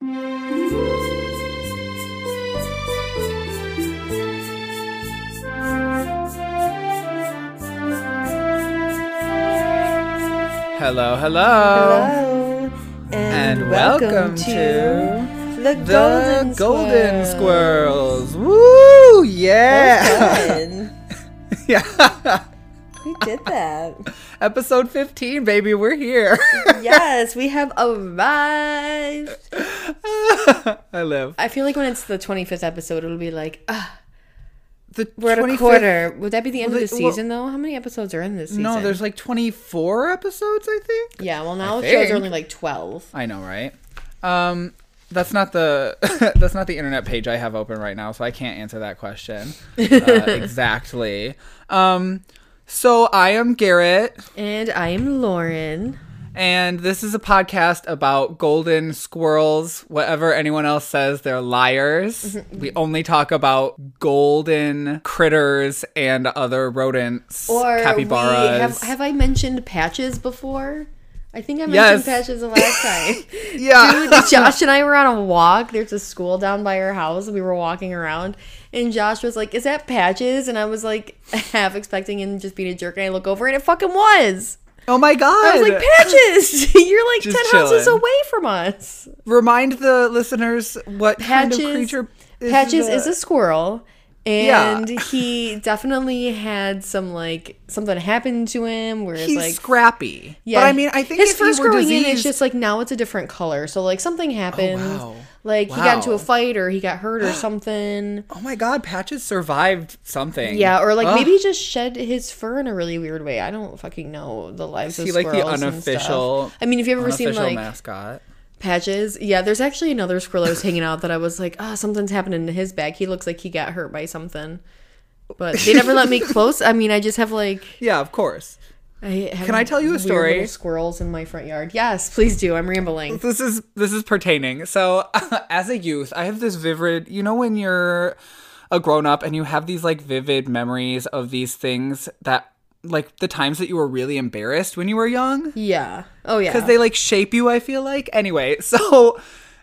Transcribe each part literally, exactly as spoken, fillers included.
Hello, hello. Hello. And, And welcome, welcome to, to the, The Golden, Golden Squirrels. Squirrels. Woo! Yeah. That was fun. Yeah. We did that. Episode fifteen, baby. We're here. Yes, we have arrived. I live. I feel like when it's the twenty-fifth episode, it'll be like, ah, The we're at a twenty-fifth quarter. Would that be the end Well, of the they- well- season, though? How many episodes are in this season? No, there's like twenty-four episodes, I think. Yeah, well, now I it shows think. are only like twelve. I know, right? Um, that's not the that's not the internet page I have open right now, so I can't answer that question uh, exactly. Um, so I am Garrett, And I am Lauren. and this is a podcast about golden squirrels. Whatever anyone else says, they're liars. We only talk about golden critters and other rodents, Or capybaras. we have have I mentioned Patches before? I think I Yes. mentioned Patches the last time. yeah. Dude, Josh and I were on a walk. There's a school down by our house. We were walking around, and Josh was like, "Is that Patches?" And I was like, half expecting him to just being a jerk, and I look over, and it fucking was. Oh my god! I was like, "Patches, you're like Just ten houses chilling. away from us." Remind the listeners what kind Patches, of creature is Patches the- is a squirrel. Yeah. And he definitely had some, like, something happened to him where it's He's like, scrappy. yeah, But I mean, I think his if first he were growing in, it's diseased- just like now it's a different color. So like something happened, wow. like he got into Wow. a fight or he got hurt or something. Oh my god, Patches survived something. Yeah, or like Ugh. maybe he just shed his fur in a really weird way. I don't fucking know the lives Is of he like the squirrels and unofficial- stuff. I mean, if you've ever seen unofficial like mascot. Patches, yeah, there's actually another squirrel I was hanging out that I was like, ah, something's happening to his back. He looks like he got hurt by something. But they never let me close. I mean, I just have like, Yeah, of course. I have Can I tell you a weird story? little squirrels in my front yard. Yes, please do. I'm rambling. This is this is pertaining. So, as a youth, I have this vivid, you know when you're a grown up and you have these like vivid memories of these things that like the times that you were really embarrassed when you were young? Yeah. Oh yeah. Because they like shape you, I feel like. Anyway, so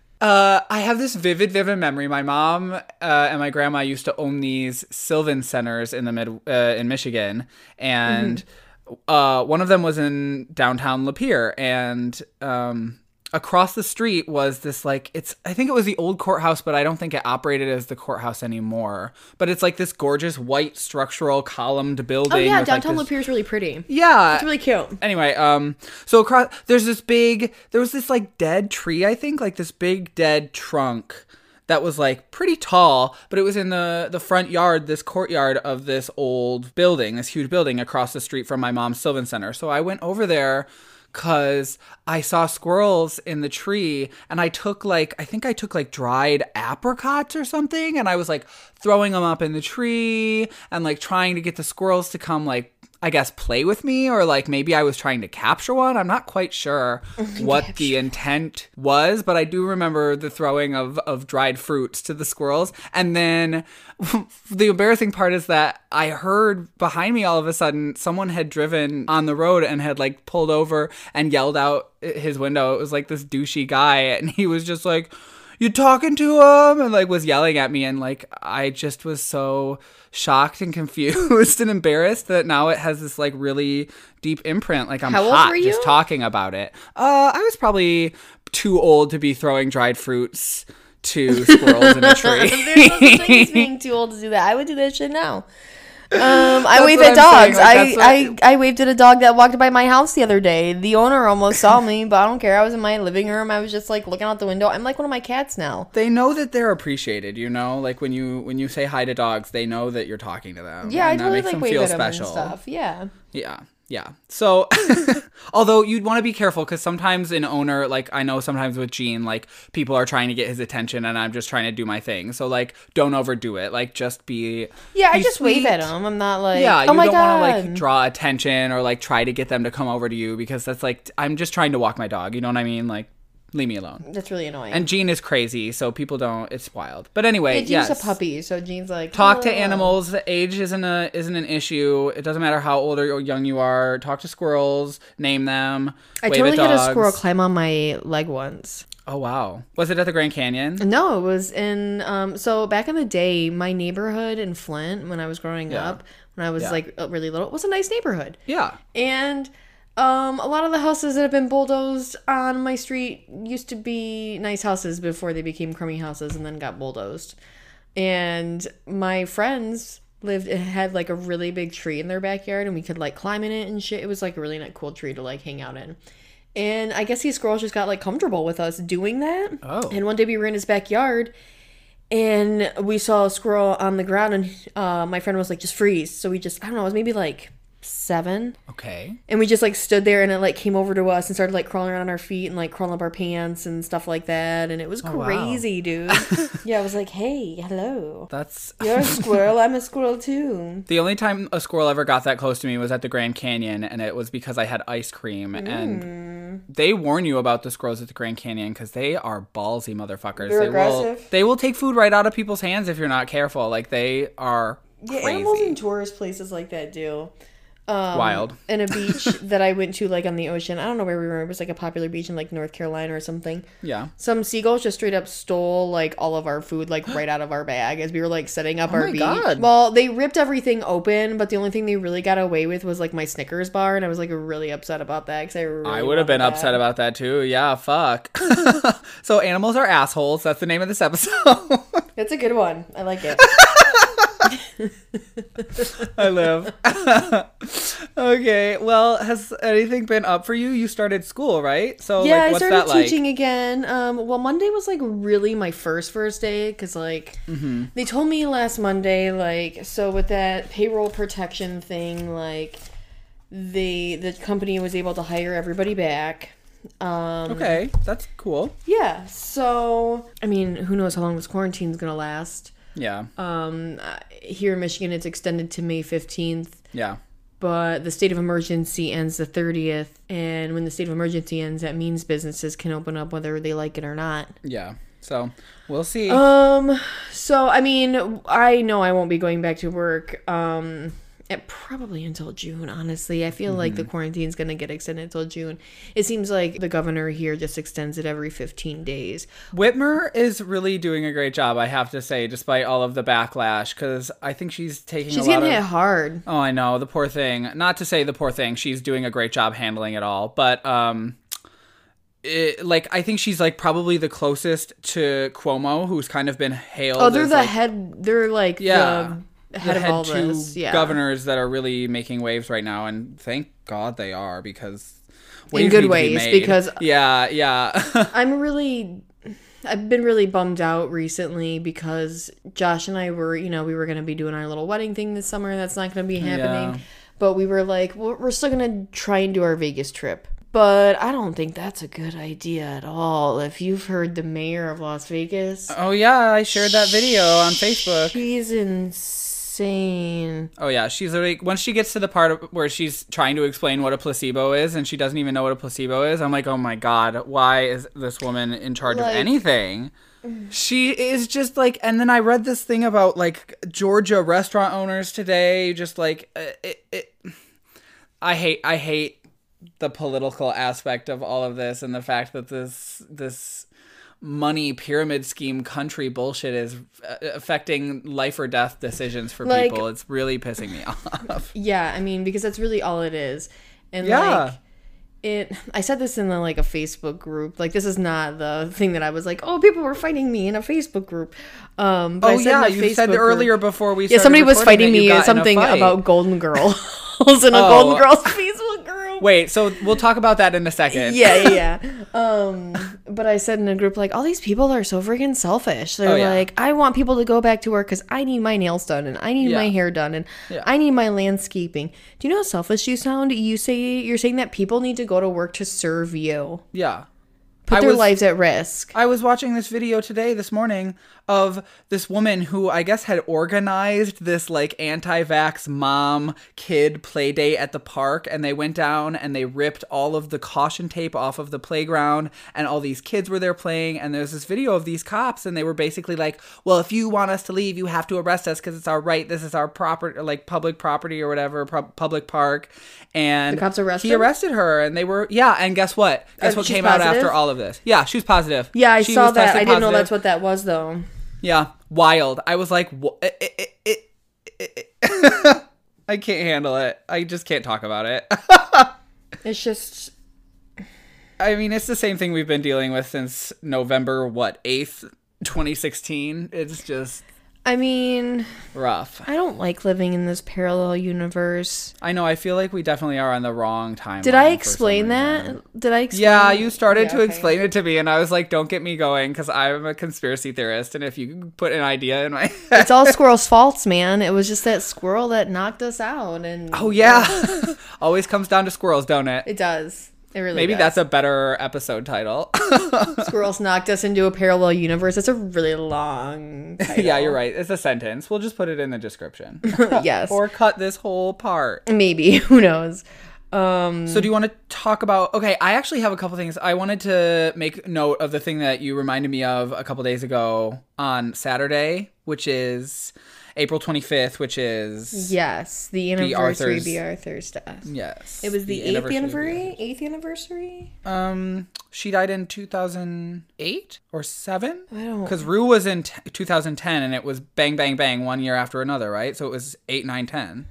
uh, I have this vivid, vivid memory. My mom uh, and my grandma used to own these Sylvan centers in the mid uh, in Michigan, and uh, one of them was in downtown Lapeer, and um, across the street was this like it's I think it was the old courthouse, but I don't think it operated as the courthouse anymore. But it's like this gorgeous white structural columned building. Oh yeah, with, like, downtown this- Lapeer is really pretty. Yeah, It's really cute. Anyway, um, so across there's this big, there was this like dead tree, I think, like this big dead trunk that was like pretty tall, but it was in the the front yard, this courtyard of this old building, this huge building across the street from my mom's Sylvan Center. So I went over there because I saw squirrels in the tree, and I took like, I think I took like dried apricots or something, and I was like throwing them up in the tree and like trying to get the squirrels to come like, I guess, play with me, or like maybe I was trying to capture one. I'm not quite sure what the intent was, but I do remember the throwing of, of dried fruits to the squirrels. And then the embarrassing part is that I heard behind me all of a sudden someone had driven on the road and had like pulled over and yelled out his window. It was like this douchey guy, and he was just like, "You talking to him?" and like was yelling at me, and like I just was so shocked and confused and embarrassed that now it has this like really deep imprint. Like I'm How old hot were you? just talking about it. Uh, I was probably too old to be throwing dried fruits to squirrels in a tree. There's no such thing as being too old to do that. I would do that shit now. Um, I That's wave what at I'm saying, dogs. like, I, that's what- I I waved at a dog that walked by my house the other day. The owner almost saw me, but I don't care. I was in my living room. I was just like looking out the window. I'm like one of my cats now. They know that they're appreciated, you know? Like when you when you say hi to dogs, they know that you're talking to them. Yeah, I and that totally makes like them wave feel at them special. and stuff. Yeah. Yeah, yeah. So, although you'd want to be careful because sometimes an owner, like I know sometimes with Gene, like people are trying to get his attention and I'm just trying to do my thing. So, like, don't overdo it. Like, just be. Yeah, I be just sweet. wave at them. I'm not like, Yeah, you oh my don't god. want to like draw attention or like try to get them to come over to you because that's like I'm just trying to walk my dog. You know what I mean? Like, leave me alone. That's really annoying. And Gene is crazy, so people don't. It's wild. But anyway, yeah, Gene's yes. a puppy, so Gene's like Talk to "Oh." animals. Age isn't a isn't an issue. It doesn't matter how old or young you are. Talk to squirrels. Name them. I wave totally at had a dogs. squirrel climb on my leg once. Oh, wow. Was it at the Grand Canyon? No, it was in, um, so back in the day, my neighborhood in Flint, when I was growing Yeah. up, when I was Yeah. like really little, it was a nice neighborhood. Yeah. And um, a lot of the houses that have been bulldozed on my street used to be nice houses before they became crummy houses and then got bulldozed. And my friends lived, it had like a really big tree in their backyard and we could like climb in it and shit. It was like a really nice, cool tree to like hang out in. And I guess these squirrels just got like comfortable with us doing that. Oh. And one day we were in his backyard and we saw a squirrel on the ground and uh, my friend was like, just freeze. So we just, I don't know, it was maybe like seven. Okay. And we just like stood there and it like came over to us and started like crawling around our feet and like crawling up our pants and stuff like that. And it was Oh, wow. crazy, dude. Yeah, I was like, hey, hello. That's You're a squirrel. I'm a squirrel too. the only time a squirrel ever got that close to me was at the Grand Canyon, and it was because I had ice cream. Mm. And they warn you about the squirrels at the Grand Canyon because they are ballsy motherfuckers. They're they will aggressive. they will take food right out of people's hands if you're not careful. Like they are Yeah, crazy. animals in tourist places like that do. Um, Wild. And a beach that I went to, like on the ocean. I don't know where we were. It was like a popular beach in like North Carolina or something. Yeah. Some seagulls just straight up stole like all of our food, like right out of our bag as we were like setting up Oh our my beach. God. Well, they ripped everything open, but the only thing they really got away with was like my Snickers bar, and I was like really upset about that because I really I would have been wanted upset that. about that too. Yeah, fuck. So animals are assholes. That's the name of this episode. It's a good one. I like it. I live. Okay. Well, has anything been up for you? You started school, right? So Yeah, like, I what's started that like? teaching again. Um, well, Monday was like really my first first day because like Mm-hmm. they told me last Monday like so with that payroll protection thing like the the company was able to hire everybody back. Um, Okay, that's cool. Yeah. So I mean, who knows how long this quarantine's gonna last? Yeah. Um, uh, here in Michigan, it's extended to May fifteenth. Yeah. But the state of emergency ends the thirtieth, and when the state of emergency ends, that means businesses can open up whether they like it or not. Yeah. So we'll see. Um, so I mean, I know I won't be going back to work. Um, at probably until June. Honestly, I feel like the quarantine's gonna get extended until June. It seems like the governor here just extends it every fifteen days. Whitmer is really doing a great job, I have to say, despite all of the backlash, because I think she's taking She's a lot getting of... hit hard. Oh, I know, the poor thing. Not to say the poor thing. She's doing a great job handling it all, but um, it, like I think she's like probably the closest to Cuomo, who's kind of been hailed. Oh, they're as, the like, head. They're like Yeah. the head the of all two this. Yeah. governors that are really making waves right now, and thank God they are, because In waves good need to be ways, made. because- yeah, yeah. I'm really, I've been really bummed out recently because Josh and I were, you know, we were going to be doing our little wedding thing this summer. That's not going to be happening. Yeah. But we were like, well, we're still going to try and do our Vegas trip. But I don't think that's a good idea at all. If you've heard the mayor of Las Vegas, Oh yeah, I shared that video on Facebook. she's insane. Oh yeah, she's like, once she gets to the part of where she's trying to explain what a placebo is and she doesn't even know what a placebo is, I'm like, oh my God, why is this woman in charge Like- of anything? She is just like, and then I read this thing about like Georgia restaurant owners today, just like, uh, it, it, I hate, I hate the political aspect of all of this and the fact that this, this money pyramid scheme country bullshit is uh, affecting life or death decisions for Like- people. It's really pissing me off. Yeah, I mean, because that's really all it is. And Yeah. like it I said this in the, like a Facebook group. Like this is not the thing that I was like, oh, people were fighting me in a Facebook group. Um but Oh I said yeah, in the you said Facebook earlier group- before we Yeah, started somebody was recording fighting that you me got in a something fight. about Golden Girls in a Oh. Golden Girls Facebook group. Wait, so we'll talk about that in a second. Yeah, yeah, yeah. Um, but I said in a group, like, all these people are so freaking selfish. They're Oh, yeah. like, I want people to go back to work because I need my nails done and I need Yeah. my hair done and Yeah. I need my landscaping. Do you know how selfish you sound? You say you're saying that people need to go to work to serve you, Yeah. put I their was- lives at risk. I was watching this video today, this morning, of this woman who I guess had organized this like anti-vax mom kid play date at the park, and they went down and they ripped all of the caution tape off of the playground, and all these kids were there playing, and there's this video of these cops, and they were basically like, well, if you want us to leave, you have to arrest us because it's our right, this is our property, like public property or whatever, pu- public park. And The cops arrested he arrested her, and they were, yeah, and guess what? Guess Uh, what she's came out positive? after all of this. Yeah, she was positive. Yeah, I she saw was that. tested I didn't know positive. that's what that was, though. Yeah, wild. I was like, wha- it, it, it, it, it. I can't handle it. I just can't talk about it. It's just... I mean, it's the same thing we've been dealing with since November, what, eighth, twenty sixteen? It's just I mean... rough. I don't like living in this parallel universe. I know, I feel like we definitely are on the wrong timeline. Did I for some explain that? reason. Did I explain Yeah, you started Yeah, to okay. explain it to me, and I was like, don't get me going, because I'm a conspiracy theorist, and if you put an idea in my head... It's all Squirrel's faults, man. It was just that squirrel that knocked us out. And Oh, yeah. Always comes down to squirrels, don't it? It does. It really Maybe does. that's a better episode title. Squirrels knocked us into a parallel universe. It's a really long title. Yeah, you're right. It's a sentence. We'll just put it in the description. Yes. Or cut this whole part. Maybe. Who knows? Um, So do you want to talk about... Okay, I actually have a couple things. I wanted to make note of the thing that you reminded me of a couple days ago on Saturday, which is April twenty-fifth, which is... yes. The anniversary Arthur's- of B. Arthur's death. Yes. It was the, eighth anniversary of anniversary? Eighth anniversary? the- Um, she died in two thousand eight or seven? I don't... Because Rue was in t- two thousand ten, and it was bang, bang, bang, one year after another, right? So it was eight, nine, ten.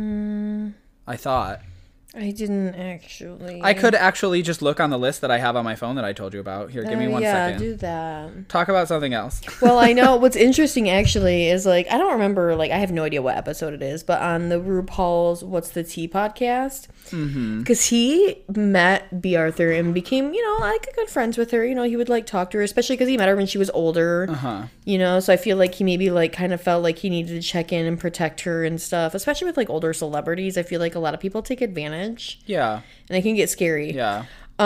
Mm, I thought. I didn't actually. I could actually just look on the list that I have on my phone that I told you about. Here, give me Uh, one yeah, second. do that. Talk about something else. Well, I know what's interesting actually is like I don't remember, like I have no idea what episode it is, but on the RuPaul's What's the Tea podcast, because he met B. Arthur and became, you know, like good friends with her. You know, he would like talk to her, especially because he met her when she was older. Uh-huh. You know, so I feel like he maybe like kind of felt like he needed to check in and protect her and stuff, especially with like older celebrities. I feel like a lot of people take advantage, Yeah. and it can get scary. Yeah.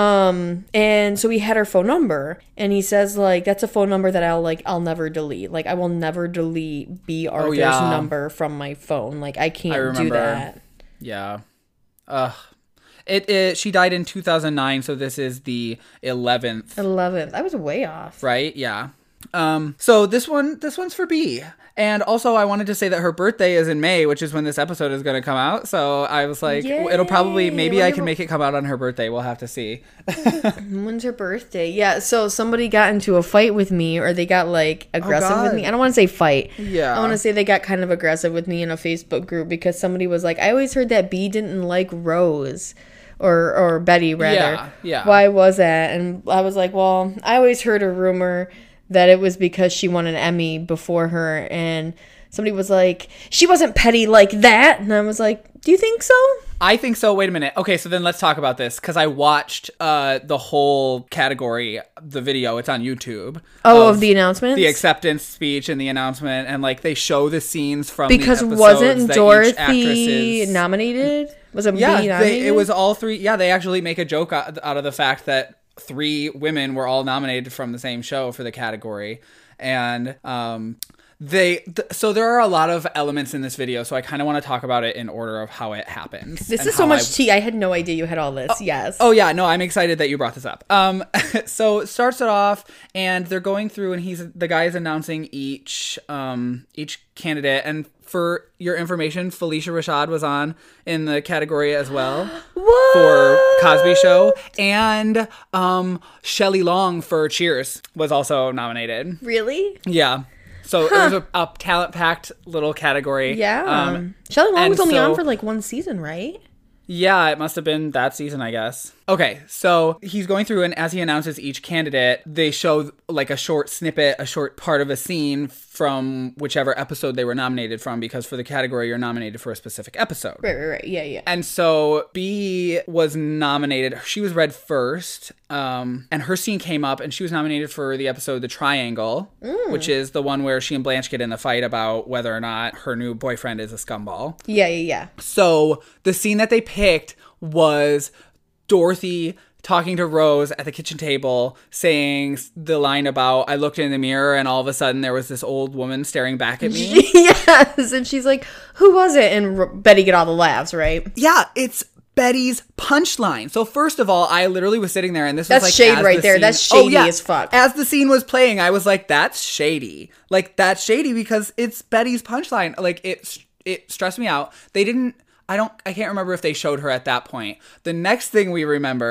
Um, and so he had her phone number, and he says like that's a phone number that I'll like I'll never delete. Like I will never delete B. Arthur's yeah. number from my phone. Like I can't I do remember. that. Yeah. Ugh. It, it, she died in two thousand nine, so this is the eleventh, Eleventh. I was way off. right? Yeah. Um, so this one, this one's for B. And also I wanted to say that her birthday is in May, which is when this episode is going to come out. So I was like, Yay. it'll probably, maybe I I wonder can what- make it come out on her birthday. We'll have to see. When's her birthday? Yeah. So somebody got into a fight with me, or they got like aggressive with God. me. I don't want to say fight. Yeah. I want to say they got kind of aggressive with me in a Facebook group because somebody was like, I always heard that B didn't like Rose. Or, or Betty, rather. Yeah, yeah. Why was that? And I was like, well, I always heard a rumor that it was because she won an Emmy before her. And somebody was like, she wasn't petty like that. And I was like, do you think so? I think so. Wait a minute. Okay, so then let's talk about this because I watched uh, the whole category, the video. It's on YouTube. Oh, of, of the announcements? The acceptance speech and the announcement, and like they show the scenes from because the episodes wasn't that each Dorothy actress is- nominated? Was it Yeah, B they, nominated? it was all three. Yeah, they actually make a joke out, out of the fact that three women were all nominated from the same show for the category, and um. They th- so there are a lot of elements in this video, so I kind of want to talk about it in order of how it happens. This and is so how much I- tea. I had no idea you had all this. Yes. Oh yeah, no, I'm excited that you brought this up. Um, so it starts it off, and they're going through, and he's the guy is announcing each um each candidate, and for your information, Felicia Rashad was on in the category as well What? for Cosby Show, and um Shelley Long for Cheers was also nominated. Really? Yeah. So it was a, a talent-packed little category. Yeah. Um, Shelley Long and was only so- on for like one season, right? Yeah, it must have been that season, I guess. Okay, so he's going through, and as he announces each candidate, they show like a short snippet, a short part of a scene from whichever episode they were nominated from, because for the category, you're nominated for a specific episode. Right, right, right. Yeah, yeah. And so B was nominated. She was read first, um, and her scene came up, and she was nominated for the episode The Triangle, Mm. which is the one where she and Blanche get in the fight about whether or not her new boyfriend is a scumball. Yeah, yeah, yeah. So the scene that they picked was Dorothy talking to Rose at the kitchen table, saying the line about, I looked in the mirror and all of a sudden there was this old woman staring back at me. Yes, and she's like, who was it? And R- Betty get all the laughs, right? Yeah, it's Betty's punchline. So first of all, I literally was sitting there and this That's was like shade as right the there. scene- That's Oh, shady yeah. as fuck. As the scene was playing, I was like, that's shady. Like, that's shady because it's Betty's punchline. Like, it it stressed me out. They didn't, I don't, I can't remember if they showed her at that point. The next thing we remember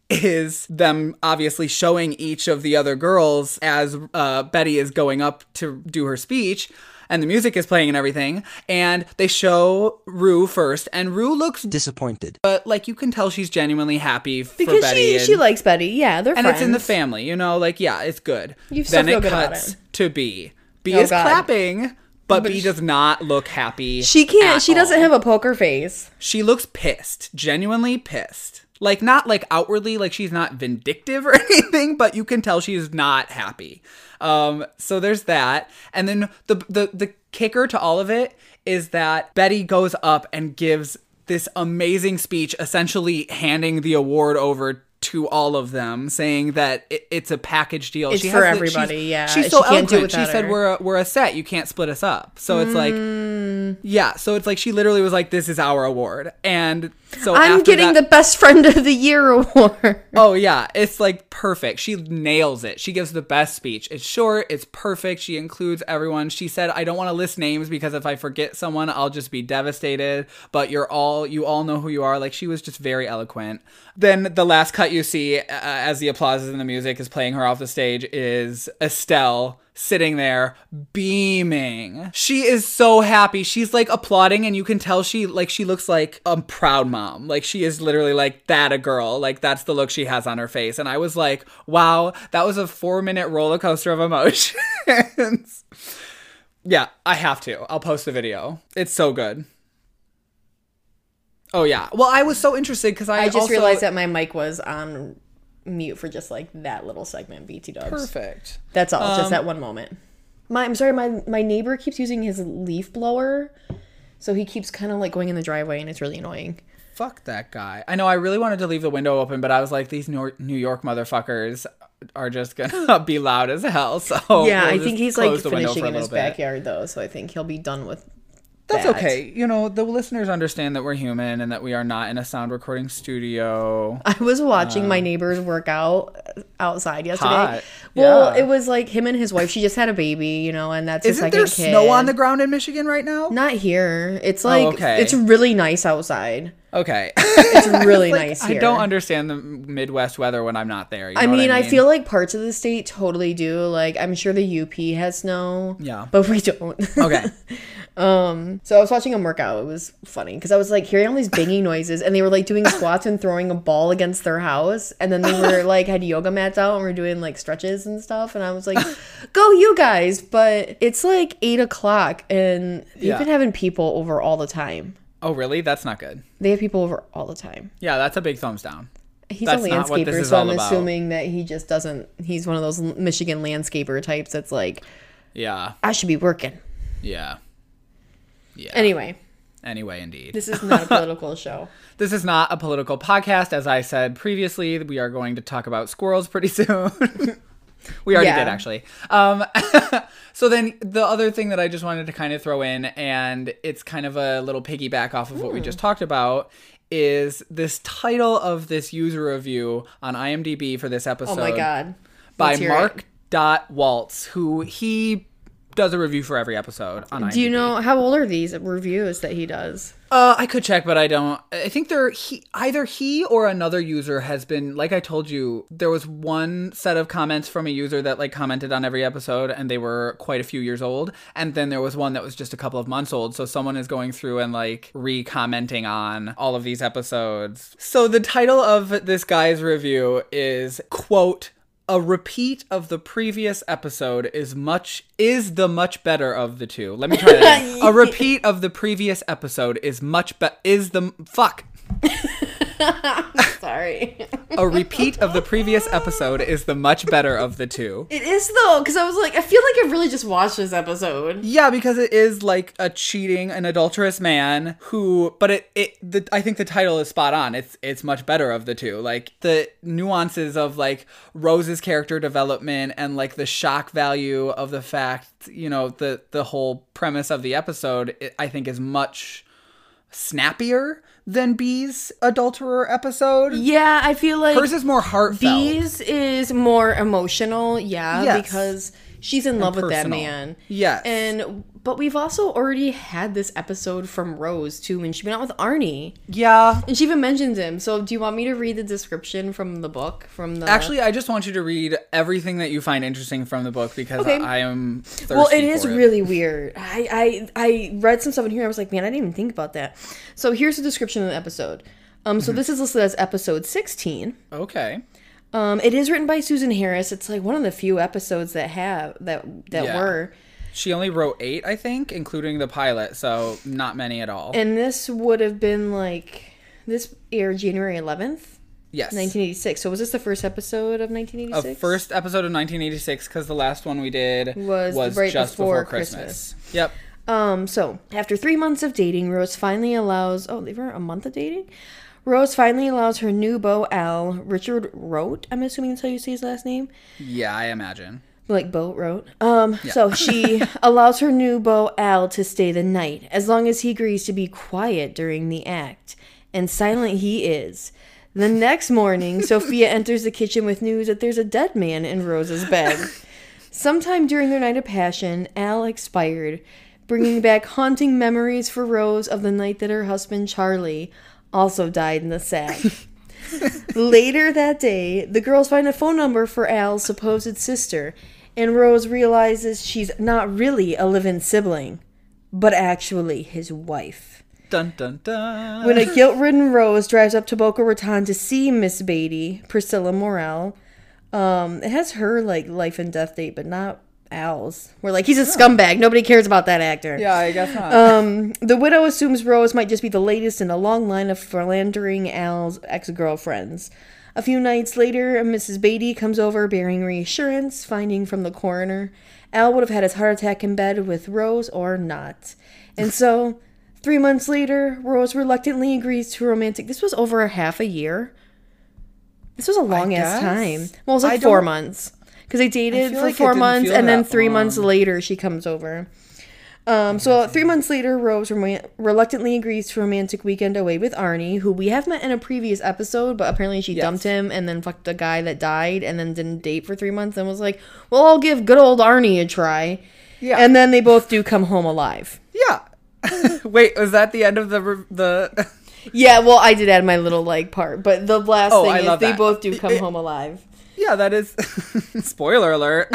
is them obviously showing each of the other girls as uh, Betty is going up to do her speech. And the music is playing and everything. And they show Rue first. And Rue looks disappointed. But, like, you can tell she's genuinely happy for because Betty. she, and, she likes Betty. Yeah, they're and friends. it's in the family, you know? Like, yeah, it's good. You still then feel it good about cuts it. to B. B Oh, is God. clapping, but, But B she- does not look happy. She can't. at She doesn't all. have a poker face. She looks pissed. Genuinely pissed. Like, not, like, outwardly, like, she's not vindictive or anything, but you can tell she's not happy. Um, so there's that. And then the, the, the kicker to all of it is that Betty goes up and gives this amazing speech, essentially handing the award over to all of them, saying that it, it's a package deal. It's she for has the- everybody, she's, yeah. She's so She can't do it eloquent. She without said, her. we're a, we're a set. You can't split us up. So it's Mm. like, yeah. So it's like she literally was like, this is our award. And so I'm after getting that, the Best Friend of the Year award. Oh, yeah. It's like perfect. She nails it. She gives the best speech. It's short. It's perfect. She includes everyone. She said, I don't want to list names because if I forget someone, I'll just be devastated. But you're all, you all know who you are. Like, she was just very eloquent. Then the last cut you see uh, as the applauses and the music is playing her off the stage is Estelle sitting there beaming. She is so happy. She's like applauding, and you can tell she like she looks like a proud mom. Like, she is literally like, that a girl. Like, that's the look she has on her face. And I was like, wow, that was a four minute roller coaster of emotions. Yeah, I have to. I'll post the video. It's so good. Oh yeah. Well, I was so interested because I, I just also... realized that my mic was on mute for just like that little segment, B T Dubs. Perfect. That's all, Um, just that one moment. My, I'm sorry, my my neighbor keeps using his leaf blower, so he keeps kind of like going in the driveway, and it's really annoying. Fuck that guy. I know I really wanted to leave the window open, but I was like, these Nor- New York motherfuckers are just gonna be loud as hell. So Yeah, we'll I just think he's like close the window finishing for a in his little bit. backyard though, so I think he'll be done with. That's that. okay. You know, the listeners understand that we're human and that we are not in a sound recording studio. I was watching my neighbors work out outside yesterday. Hot. Well, Yeah. it was like him and his wife. She just had a baby, you know, and that's his Isn't second there kid. snow on the ground in Michigan right now? Not here. It's like okay. it's really nice outside. Okay. It's really nice I here. don't understand the Midwest weather when I'm not there. You know I what mean, I I mean? feel like parts of the state totally do. Like, I'm sure the U P has snow. Yeah. But we don't. Okay. um. So I was watching them work out. It was funny because I was like hearing all these banging noises, and they were like doing squats and throwing a ball against their house, and then they were like had yoga mats out and were doing like stretches and stuff. And I was like, "Go, you guys!" But it's like eight o'clock, and they've Yeah. been having people over all the time. Oh, really? That's not good. They have people over all the time. Yeah, that's a big thumbs down. He's That's a not what this landscaper, is so all I'm about. assuming that he just doesn't. He's one of those Michigan landscaper types that's like, Yeah. I should be working. Yeah. Yeah. Anyway, Anyway, indeed. this is not a political show. This is not a political podcast. As I said previously, we are going to talk about squirrels pretty soon. We already Yeah. did, actually. Um, so then the other thing that I just wanted to kind of throw in, and it's kind of a little piggyback off of what we just talked about, is this title of this user review on IMDb for this episode. Oh my god! By Let's hear it. Mark Dot Waltz, who he does a review for every episode on IMDb. Do you know how old are these reviews that he does? Uh, I could check, but I don't. I think they're he either he or another user has been, like I told you, there was one set of comments from a user that like commented on every episode, and they were quite a few years old, and then there was one that was just a couple of months old. So someone is going through and like re-commenting on all of these episodes. So the title of this guy's review is, quote, "A repeat of the previous episode is much is the much better of the two." Let me try that again. A repeat of the previous episode is much be- is the fuck. Sorry. A repeat of the previous episode is the much better of the two. It is though, because I was like, I feel like I really just watched this episode. Yeah, because it is like a cheating, an adulterous man who, but it, it, the, I think the title is spot on. It's, it's much better of the two. Like the nuances of like Rose's character development and like the shock value of the fact, you know, the, the whole premise of the episode, it, I think is much snappier than B's adulterer episode. Yeah, I feel like Hers is more heartfelt. B's is more emotional, yeah, Yes. because she's in love with that personal. man. Yes. And but we've also already had this episode from Rose too when she went out with Arnie. Yeah. And she even mentions him. So do you want me to read the description from the book? From the Actually, I just want you to read everything that you find interesting from the book because Okay. I am thirsty Well, it is for it. really weird. I, I I read some stuff in here. I was like, man, I didn't even think about that. So here's the description of the episode. Um, so this is listed as episode sixteen. Okay. Um, it is written by Susan Harris. It's like one of the few episodes that have that that Yeah. were. She only wrote eight, I think, including the pilot, so not many at all. And this would have been like this aired January eleventh, yes. nineteen eighty-six. So was this the first episode of nineteen A eighty-six? first episode of nineteen eighty-six because the last one we did Was was, right just before before, Christmas. Christmas. Yep. Um, so after three months of dating, Rose finally allows. Oh, they were a month of dating. Rose finally allows her new beau Al, Richard Rote. I'm assuming that's how you say his last name. Yeah, I imagine. Like boat wrote. Um, so she allows her new beau Al to stay the night, as long as he agrees to be quiet during the act. And silent he is. The next morning, Sophia enters the kitchen with news that there's a dead man in Rose's bed. Sometime during their night of passion, Al expired, bringing back haunting memories for Rose of the night that her husband Charlie also died in the sack. Later that day, the girls find a phone number for Al's supposed sister, and Rose realizes she's not really a live-in sibling, but actually his wife. Dun dun dun. When a guilt-ridden Rose drives up to Boca Raton to see Miss Beatty, Priscilla Morel, um, it has her like life and death date, but not Al's. We're like, he's a scumbag. Nobody cares about that actor. Yeah, I guess not. Um, the widow assumes Rose might just be the latest in a long line of philandering Al's ex-girlfriends. A few nights later, Missus Beatty comes over bearing reassurance, finding from the coroner Al would have had his heart attack in bed with Rose or not. And so, three months later, Rose reluctantly agrees to romantic... This was over a half a year. This was a long-ass guess. time. Well, it was I like four don't- months. Because they dated feel for like it four didn't months, feel and then that three months long. later, she comes over. Um, so three months later, Rose rom- reluctantly agrees to a romantic weekend away with Arnie, who we have met in a previous episode, but apparently she Yes. dumped him and then fucked a guy that died and then didn't date for three months and was like, well, I'll give good old Arnie a try. Yeah. And then they both do come home alive. Yeah. Wait, was that the end of the re- the? Yeah, well, I did add my little like part, but the last Oh, thing I is love they that. both do come It- home alive. Yeah, that is. Spoiler alert.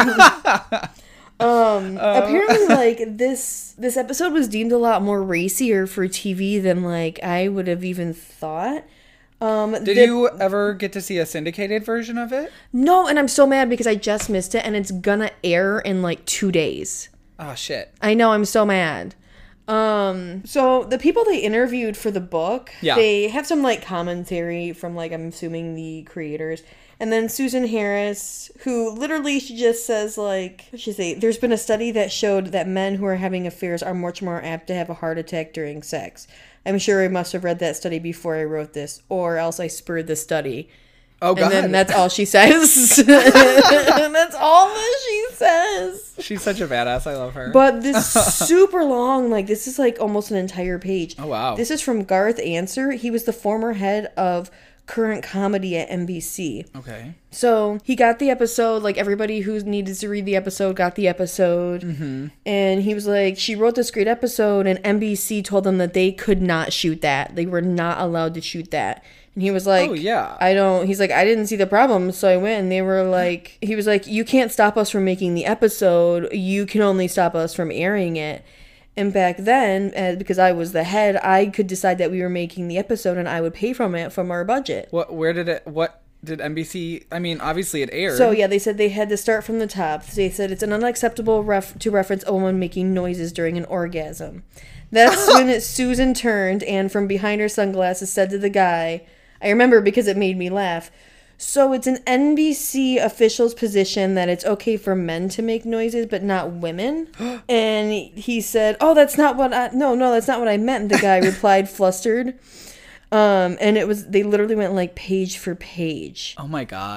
Um, apparently, like, this this episode was deemed a lot more racier for T V than, like, I would have even thought. Um, Did the- you ever get to see a syndicated version of it? No, and I'm so mad because I just missed it, and it's gonna air in, like, two days. Oh shit. I know, I'm so mad. Um, so the people they interviewed for the book, Yeah. they have some, like, commentary from, like, I'm assuming the creators. And then Susan Harris, who literally she just says, like, what did she say? There's been a study that showed that men who are having affairs are much more apt to have a heart attack during sex. I'm sure I must have read that study before I wrote this, or else I spurred the study. Oh god. And then that's all she says. That's all that she says. She's such a badass. I love her. But this super long, like, this is like almost an entire page. Oh, wow. This is from Garth Answer. He was the former head of current comedy at N B C. Okay. So he got the episode, like everybody who needed to read the episode got the episode. Mm-hmm. And he was like, she wrote this great episode, and N B C told them that they could not shoot that. They were not allowed to shoot that. And he was like, Oh, yeah. I don't, he's like, I didn't see the problem, so I went. And they were like, he was like, you can't stop us from making the episode. You can only stop us from airing it. And back then, uh, because I was the head, I could decide that we were making the episode and I would pay from it from our budget. What? Where did it? What did N B C? I mean, obviously it aired. So yeah, they said they had to start from the top. They said it's an unacceptable ref- to reference a woman making noises during an orgasm. That's when it, Susan turned and from behind her sunglasses said to the guy, I remember because it made me laugh, so it's an N B C official's position that it's okay for men to make noises but not women? And he said, oh, that's not what I, no, no, that's not what I meant. The guy replied flustered. Um, and it was, they literally went like page for page. Oh my god.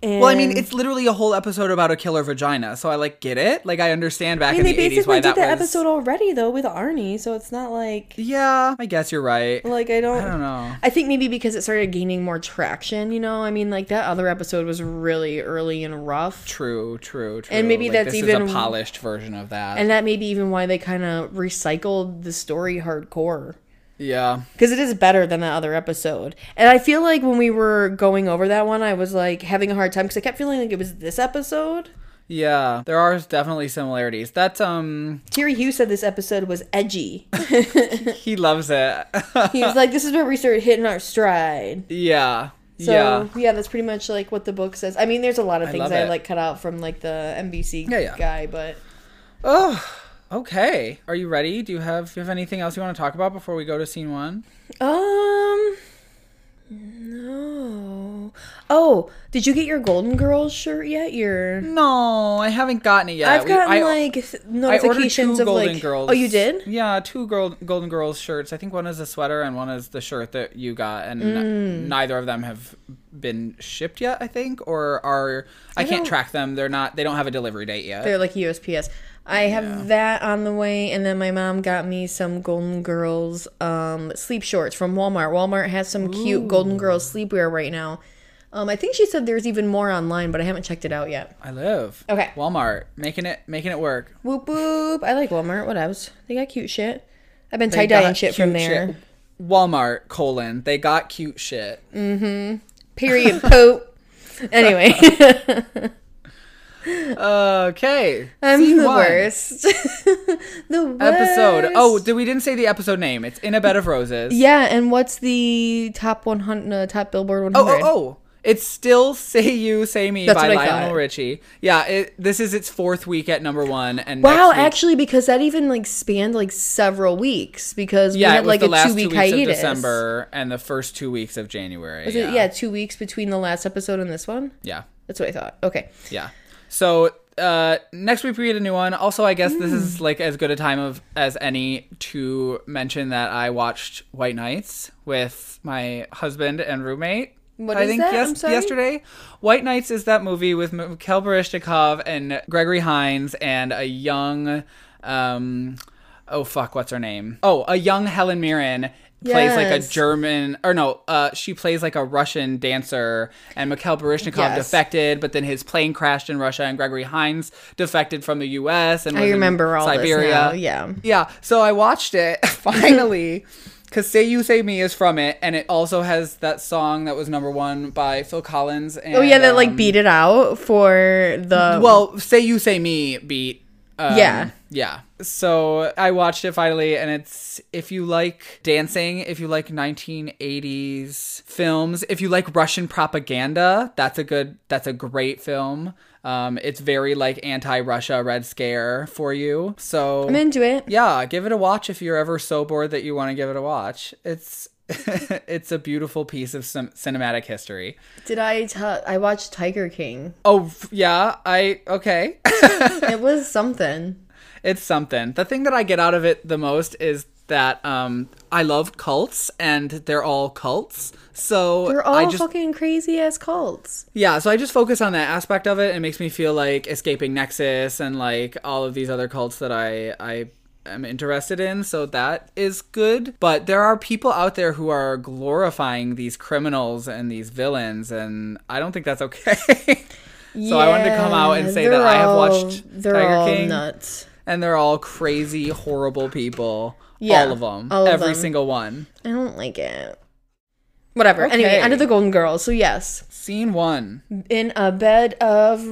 And Well, I mean, it's literally a whole episode about a killer vagina, so I like get it. Like I understand back I mean, in they the eighties why basically did that that was. episode already though with Arnie, so it's not like Yeah, I guess you're right. like I don't. I don't know. I think maybe because it started gaining more traction, you know. I mean, like that other episode was really early and rough, True, true, true. And maybe like, that's this even- is a polished version of that. and that may be even why they kind of recycled the story hardcore. Yeah. Because it is better than that other episode. And I feel like when we were going over that one, I was like having a hard time because I kept feeling like it was this episode. Yeah. There are definitely similarities. That's, um, Terry Hughes said this episode was edgy. he loves it. He was like, this is where we started hitting our stride. Yeah. So, yeah. yeah, that's pretty much like what the book says. I mean, there's a lot of I things love I, it. like cut out from like the N B C Yeah, yeah. guy, but. Oh, okay. Are you ready? Do you have, do you have anything else you want to talk about before we go to scene one? Um. No. Oh, did you get your Golden Girls shirt yet? Your. No, I haven't gotten it yet. I've We- gotten I, like th- I ordered notifications two of Golden like. Girls. Oh, you did? Yeah, two girl, Golden Girls shirts. I think one is a sweater and one is the shirt that you got, and Mm. neither of them have been shipped yet. I think, or are I, I can't don't- track them. They're not. They don't have a delivery date yet. They're like U S P S. I have Yeah. that on the way, and then my mom got me some Golden Girls um, sleep shorts from Walmart. Walmart has some cute Golden Girls sleepwear right now. Um, I think she said there's even more online, but I haven't checked it out yet. I live. Okay. Walmart making it making it work. Whoop whoop. I like Walmart. What else? They got cute shit. I've been They tie dyeing got shit from cute there. shit. Walmart colon. They got cute shit. Period. Poop. Anyway, Okay. I'm Scene the one. worst. the worst. Episode. Oh, did we didn't say the episode name? It's In a Bed of Roses. yeah. And what's the top one hundred? Uh, top Billboard one Oh, hundred? oh, oh. It's still Say You, Say Me That's by what I Lionel thought. Richie. Yeah, it, this is its fourth week at number one. And Wow, next week, actually, because that even like spanned like several weeks because we yeah, had it was like the a last two two week weeks hiatus. of December and the first two weeks of January. Was yeah. it yeah two weeks between the last episode and this one? Yeah, That's what I thought. Okay. yeah. So uh, next week we get a new one. Also, I guess this Hmm. is like as good a time of as any to mention that I watched White Nights with my husband and roommate. What I is think that? yes, I'm sorry? yesterday. White Nights is that movie with Mikhail Baryshnikov and Gregory Hines and a young, um, oh fuck, what's her name? Oh, a young Helen Mirren plays like a Yes. German, or no, uh, she plays like a Russian dancer, and Mikhail Baryshnikov Yes. defected, but then his plane crashed in Russia, and Gregory Hines defected from the U S and was I in remember all Siberia. this now. Yeah. Yeah, so I watched it finally because Say You Say Me is from it, and it also has that song that was number one by Phil Collins. And, Oh yeah, that like um, beat it out for the Well, Say You Say Me beat. Um, Yeah. Yeah. So I watched it finally, and it's if you like dancing, if you like nineteen eighties films, if you like Russian propaganda, that's a good, that's a great film. Um, it's very like anti-Russia Red Scare for you. So I'm into it. yeah, give it a watch if you're ever so bored that you want to give it a watch. It's it's a beautiful piece of some cinematic history. Did I tell I watched Tiger King. Oh f- yeah, I okay. It was something. It's something. The thing that I get out of it the most is that um I love cults and they're all cults. So They're all I just fucking crazy ass cults. yeah, so I just focus on that aspect of it. It makes me feel like Escaping Nexus and like all of these other cults that I I am interested in. So that is good. But there are people out there who are glorifying these criminals and these villains, and I don't think that's okay. So I wanted to come out and say they're that I have all- watched they're Tiger all King. nuts. And they're all crazy, horrible people. Yeah, all of them. all of Every them. single one. I don't like it. Whatever. Okay. Anyway, under the Golden Girls. So yes, Scene one. in a bed of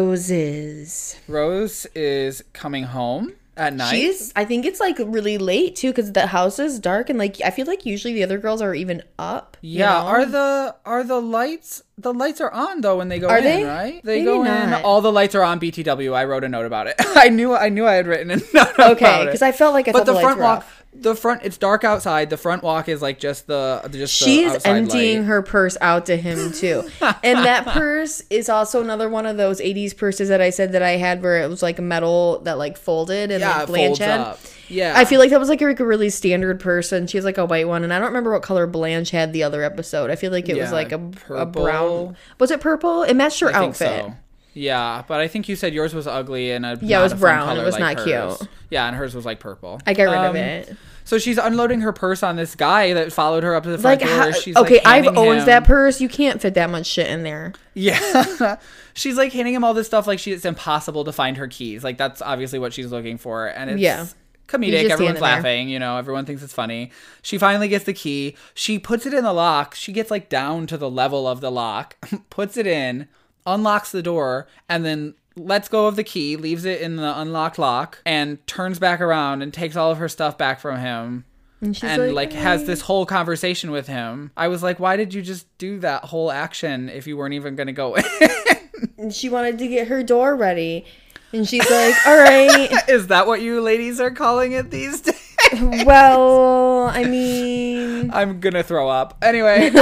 roses. Rose is coming home at night. She's. I think it's like really late too, because the house is dark and like I feel like usually the other girls are even up. you yeah, know? are the are the lights the lights are on though when they go Are in, they? right? They Maybe go not. in. All the lights are on B T W. I wrote a note about it. I knew I knew I had written a note Okay, about it. because I felt like I But thought the the, front lights were walk, off. The front, it's dark outside. The front walk is like just the just She the is outside emptying light. her purse out to him too. And that purse is also another one of those eighties purses that I said that I had where it was like metal that like folded and Yeah, like it Blanche folds had. up. Yeah. I feel like that was like a, like a really standard purse, and she has like a white one, and I don't remember what color Blanche had the other episode. I feel like it was Yeah, like a, a purple. brown. Was it purple? It matched her I think outfit. so. Yeah, but I think you said yours was ugly and a Yeah, not it was a fun brown. color It was like not hers. cute. Yeah, and hers was like purple. I got rid of Um, it. So she's unloading her purse on this guy that followed her up to the Like, front door. how, She's okay, like, I've handing owned him- that purse. You can't fit that much shit in there. Yeah. She's like handing him all this stuff like she, it's impossible to find her keys. Like that's obviously what she's looking for. And it's Yeah. comedic. just Everyone's standing there. laughing. You know, everyone thinks it's funny. She finally gets the key. She puts it in the lock. She gets like down to the level of the lock, puts it in, unlocks the door, and then lets go of the key, leaves it in the unlocked lock, and turns back around and takes all of her stuff back from him. And she's And like, like has this whole conversation with him. I was like, why did you just do that whole action if you weren't even gonna go in? and she wanted to get her door ready. And she's like, all right. Is that what you ladies are calling it these days? Well, I mean, I'm gonna throw up. Anyway.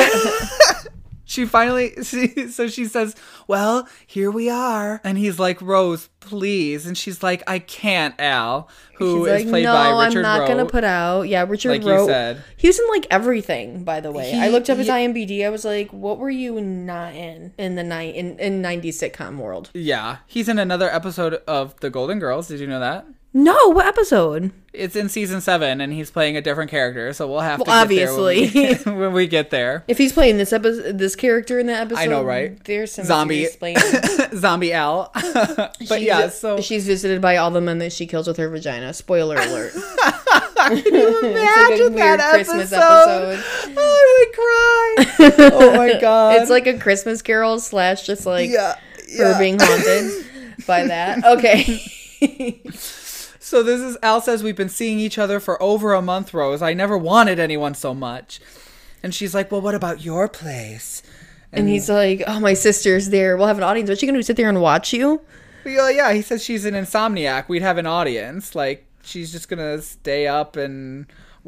She finally, she, so she says, well, here we are. And he's like, Rose, please. And she's like, I can't, Al, who she's is like, played no, by Richard I'm not Rowe. gonna put out. Yeah, Richard Like you Rowe. said. He was in like everything, by the way. He- I looked up his he- I M D B. I was like, what were you not in in the night in, in nineties sitcom world? Yeah. He's in another episode of The Golden Girls. Did you know that? No, what episode? It's in season seven, and he's playing a different character, so we'll have to Well, get there when we, obviously. when we get there. If he's playing this episode, this character in that episode, I know, right? There's some Zombie, explaining. zombie Al. But She's- yeah, so she's visited by all the men that she kills with her vagina. Spoiler alert. imagine it's like a weird that Christmas episode. episode. I would cry. Oh my god, It's like a Christmas Carol slash just like yeah, her yeah. being haunted by that. Okay. So this is Al says we've been seeing each other for over a month, Rose. I never wanted anyone so much. And she's like, well, what about your place? And he's like, oh, my sister's there. We'll have an audience. What's she going to do? Sit there and watch you? Yeah, yeah, he says she's an insomniac. We'd have an audience. Like, she's just going to stay up and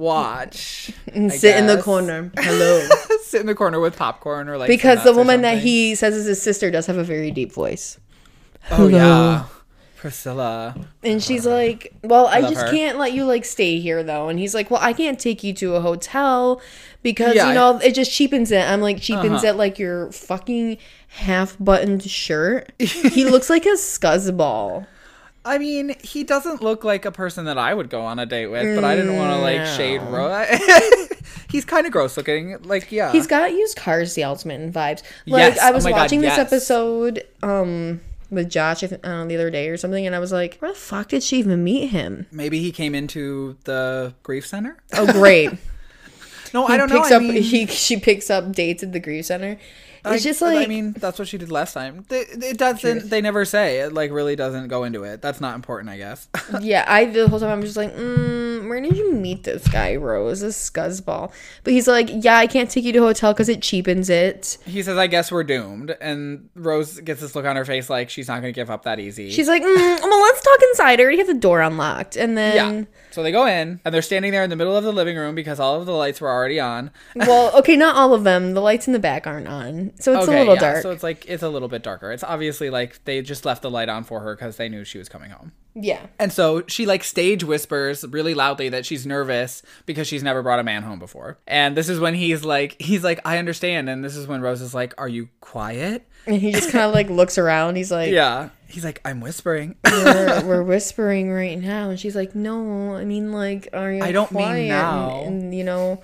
watch. And I sit in the guess. corner. Hello. Sit in the corner with popcorn or like Because the some nuts or woman that something. he says is his sister does have a very deep voice. Oh, yeah. Priscilla. And she's like, well, I Love just her. can't let you like stay here though. And he's like, well, I can't take you to a hotel because, Yeah. you know, it just cheapens it. I'm like, cheapens Uh-huh. it like your fucking half buttoned shirt. He looks like a scuzzball. I mean, he doesn't look like a person that I would go on a date with, but I didn't want to like No. shade Rose. He's kind of gross looking. Like, yeah. He's got used car salesman vibes. Like Yes. I was Oh my God, watching this yes. episode um with Josh uh, the other day or something, and I was like, where the fuck did she even meet him? Maybe he came into the grief center. Oh, great. No, He I don't know. picks I up mean, he she picks up dates at the grief center. It's I- just like I mean, that's what she did last time. They, it doesn't. They never say it. Like, really doesn't go into it. That's not important, I guess. yeah, I the whole time I'm just like, mm, where did you meet this guy, Rose? This scuzzball. But he's like, yeah, I can't take you to a hotel because it cheapens it. He says, "I guess we're doomed," and Rose gets this look on her face, like she's not going to give up that easy. She's like, mm, well, let's talk inside. I already have the door unlocked, and then. yeah. So they go in, and they're standing there in the middle of the living room because all of the lights were already on. Well, okay, not all of them. The lights in the back aren't on, so it's a little yeah, dark. So it's like it's a little bit darker. It's obviously like they just left the light on for her because they knew she was coming home. Yeah. And so she like stage whispers really loudly that she's nervous because she's never brought a man home before. And this is when he's like, he's like, I understand. And this is when Rose is like, are you quiet? And he just kind of like looks around. He's like, Yeah. He's like, I'm whispering. we're, we're whispering right now. And she's like, no, I mean, like, are you I don't mean quiet? now. And, and, you know,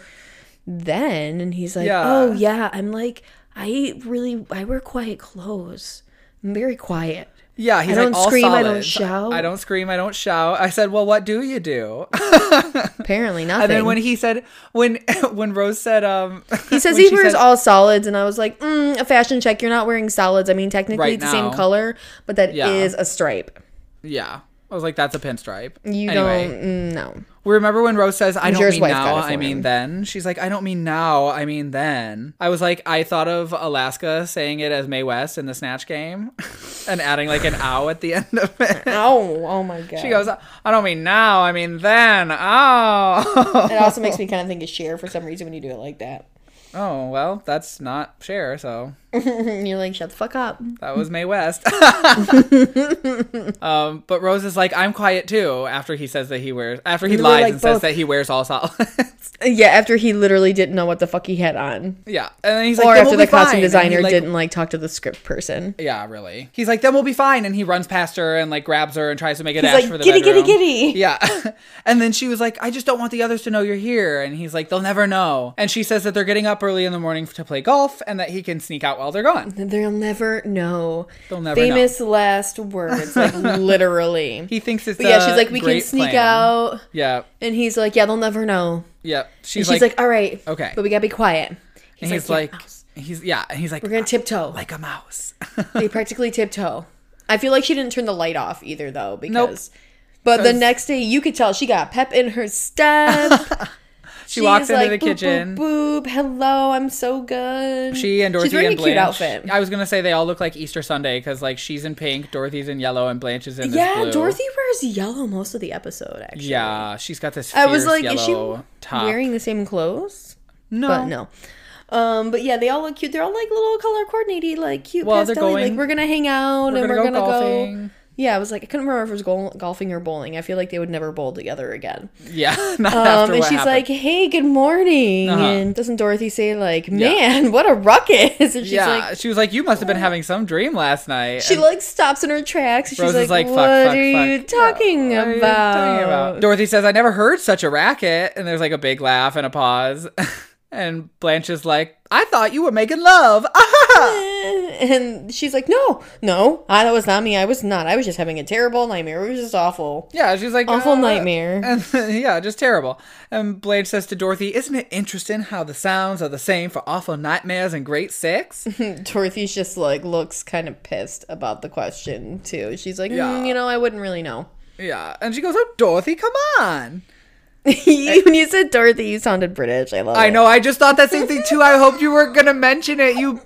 then. And he's like, Yeah. oh, yeah. I'm like, I really, I wear quiet clothes. I'm very quiet. Yeah, he's I don't like, all scream, I don't solids. shout. I don't scream, I don't shout. I said, well, what do you do? Apparently nothing. And then when he said, when when Rose said, um, He says when he she wears said- all solids, and I was like, mm, a fashion check. You're not wearing solids. I mean, technically Right it's the same now. color, but that is Yeah. a stripe. Yeah, I was like, that's a pinstripe. You Anyway. don't, mm, no. We remember when Rose says, I don't Jor's mean wife now, got it for I mean him. then. She's like, I don't mean now, I mean then. I was like, I thought of Alaska saying it as Mae West in the Snatch Game and adding like an ow at the end of it. Oh, oh my god. She goes, I don't mean now, I mean then. Oh. It also makes me kind of think of Cher for some reason when you do it like that. Oh, well, that's not Cher, so You're like, shut the fuck up. that was Mae West. um, but Rose is like, I'm quiet too, after he says that he wears, after he They're lies like and says both. that he wears all solids. Yeah, after he literally didn't know what the fuck he had on. Yeah. And then he's like, Or then after we'll the be costume fine. designer And he, like, didn't like talk to the script person. Yeah, really. He's like, then we'll be fine. And he runs past her and like grabs her and tries to make a He's dash like, for the giddy, giddy, bedroom. giddy. Yeah. And then she was like, I just don't want the others to know you're here. And he's like, they'll never know. And she says that they're getting up early in the morning to play golf and that he can sneak out while they're gone. They'll never know. They'll never Famous last words, like literally. He thinks it's But yeah, a she's like, we can great sneak plan. out. Yeah. And he's like, yeah, they'll never know. Yeah. She's, And she's like, all right. okay. But we gotta be quiet. and he's "Yeah, like, mouse. he's, yeah. And he's like, We're gonna tiptoe. like a mouse. They practically tiptoe. I feel like she didn't turn the light off either, though, because. Nope. But the 'Cause- next day, you could tell she got pep in her step. She walks into the boop, kitchen. Boop, boop, hello, I'm so good. She and Dorothy She's wearing and a cute Blanche. outfit. I was gonna say they all look like Easter Sunday because like she's in pink, Dorothy's in yellow, and Blanche is in this Yeah, blue. Dorothy wears yellow most of the episode, actually. Yeah, she's got this. I was fierce like, is she yellow top. wearing the same clothes? No, But no. Um, but yeah, they all look cute. They're all like little color coordinated, like cute Well, they're pastel. going- Like we're gonna hang out We're and gonna we're go gonna golfing. go. Yeah, I was like, I couldn't remember if it was gol- golfing or bowling. I feel like they would never bowl together again. Yeah, not Um, after and what she's happened. like, "Hey, good morning." Uh-huh. And doesn't Dorothy say like, "Man, what a ruckus?" And she's yeah, like, she was like, you must have been having some dream last night. she And like stops in her tracks. She's Rose like, is like, fuck, "What fuck, are you fuck. talking Yeah, what are you about?" talking about? Dorothy says, I never heard such a racket. And there's like a big laugh and a pause. And Blanche is like, I thought you were making love. And she's like, "No, no, I, that was not me. I was not. I was just having a terrible nightmare. It was just awful." Yeah, she's like, Awful uh, nightmare. And, yeah, just terrible. And Blanche says to Dorothy, isn't it interesting how the sounds are the same for awful nightmares and great sex? Dorothy's just like looks kind of pissed about the question too. She's like, Yeah. mm, you know, I wouldn't really know. Yeah, and she goes, oh, Dorothy, come on. When you said Dorothy, you sounded British. I love it. I know, I just thought that same thing too. I hoped you weren't going to mention it, you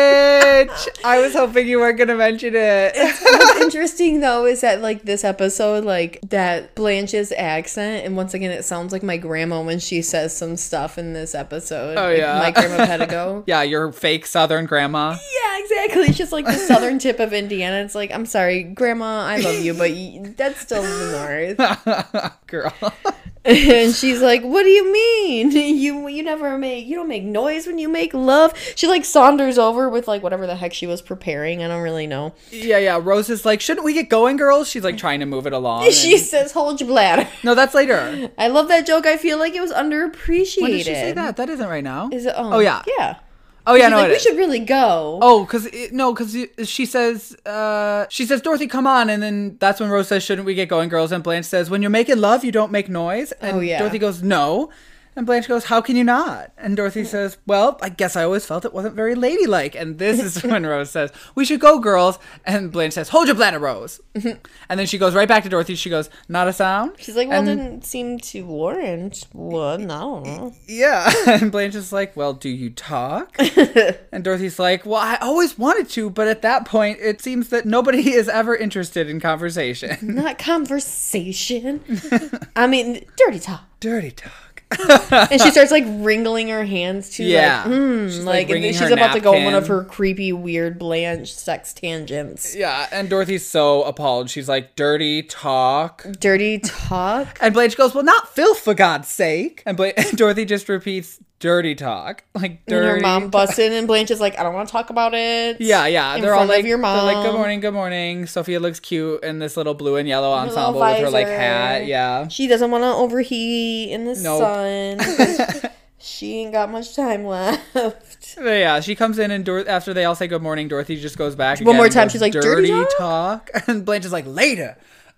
bitch. I was hoping you weren't going to mention it. What's interesting though is that like this episode, like that Blanche's accent, and once again, it sounds like my grandma when she says some stuff in this episode. Oh, Like, yeah. my grandma Pedigo. Yeah, your fake Southern grandma. Yeah, exactly. It's just like the southern tip of Indiana. It's like, I'm sorry, grandma, I love you, but y- that's still the north. Girl. And she's like, "What do you mean? You you never make you don't make noise when you make love." She like saunders over with like whatever the heck she was preparing. I don't really know. Yeah, yeah. Rose is like, shouldn't we get going, girls? She's like trying to move it along. She and- says, "Hold your bladder." No, that's later. I love that joke. I feel like it was underappreciated. When did she say that? That isn't right now. Is it? Oh, Oh, yeah. yeah. Oh, yeah, She's no, like, it we is. should really go. Oh, because no, because she says, uh, she says, Dorothy, come on, and then that's when Rose says, shouldn't we get going, girls? And Blanche says, when you're making love, you don't make noise. And Oh, yeah. Dorothy goes, no. And Blanche goes, how can you not? And Dorothy says, well, I guess I always felt it wasn't very ladylike. And this is when Rose says, we should go, girls. And Blanche says, hold your bladder, Rose. And then she goes right back to Dorothy. She goes, not a sound. She's like, well, And- it didn't seem to warrant one. I don't know. Yeah. And Blanche is like, well, do you talk? And Dorothy's like, well, I always wanted to, but at that point, it seems that nobody is ever interested in conversation. Not conversation. I mean, dirty talk. Dirty talk. And she starts like wringling her hands too. Yeah. Like, mm, She's, like, like, and then wringing she's her about to go on one of napkin. her creepy, weird Blanche sex tangents. Yeah. And Dorothy's so appalled. She's like, dirty talk. Dirty talk. And Blanche goes, well, not filth, for God's sake. And, Bla- and Dorothy just repeats, dirty talk. Like, And dirty her mom talk. busts in, and Blanche is like, I don't want to talk about it. Yeah, yeah. in They're all front of like, your they're like, good mom. morning, good morning. Sophia looks cute in this little blue and yellow Her little ensemble with her like visor. hat. Yeah. She doesn't want to overheat in the Nope. sun. She ain't got much time left. But yeah, she comes in and Dor- after they all say good morning, Dorothy just goes back One again more and time, goes, she's like, dirty "Dirty talk?" And Blanche is like, later.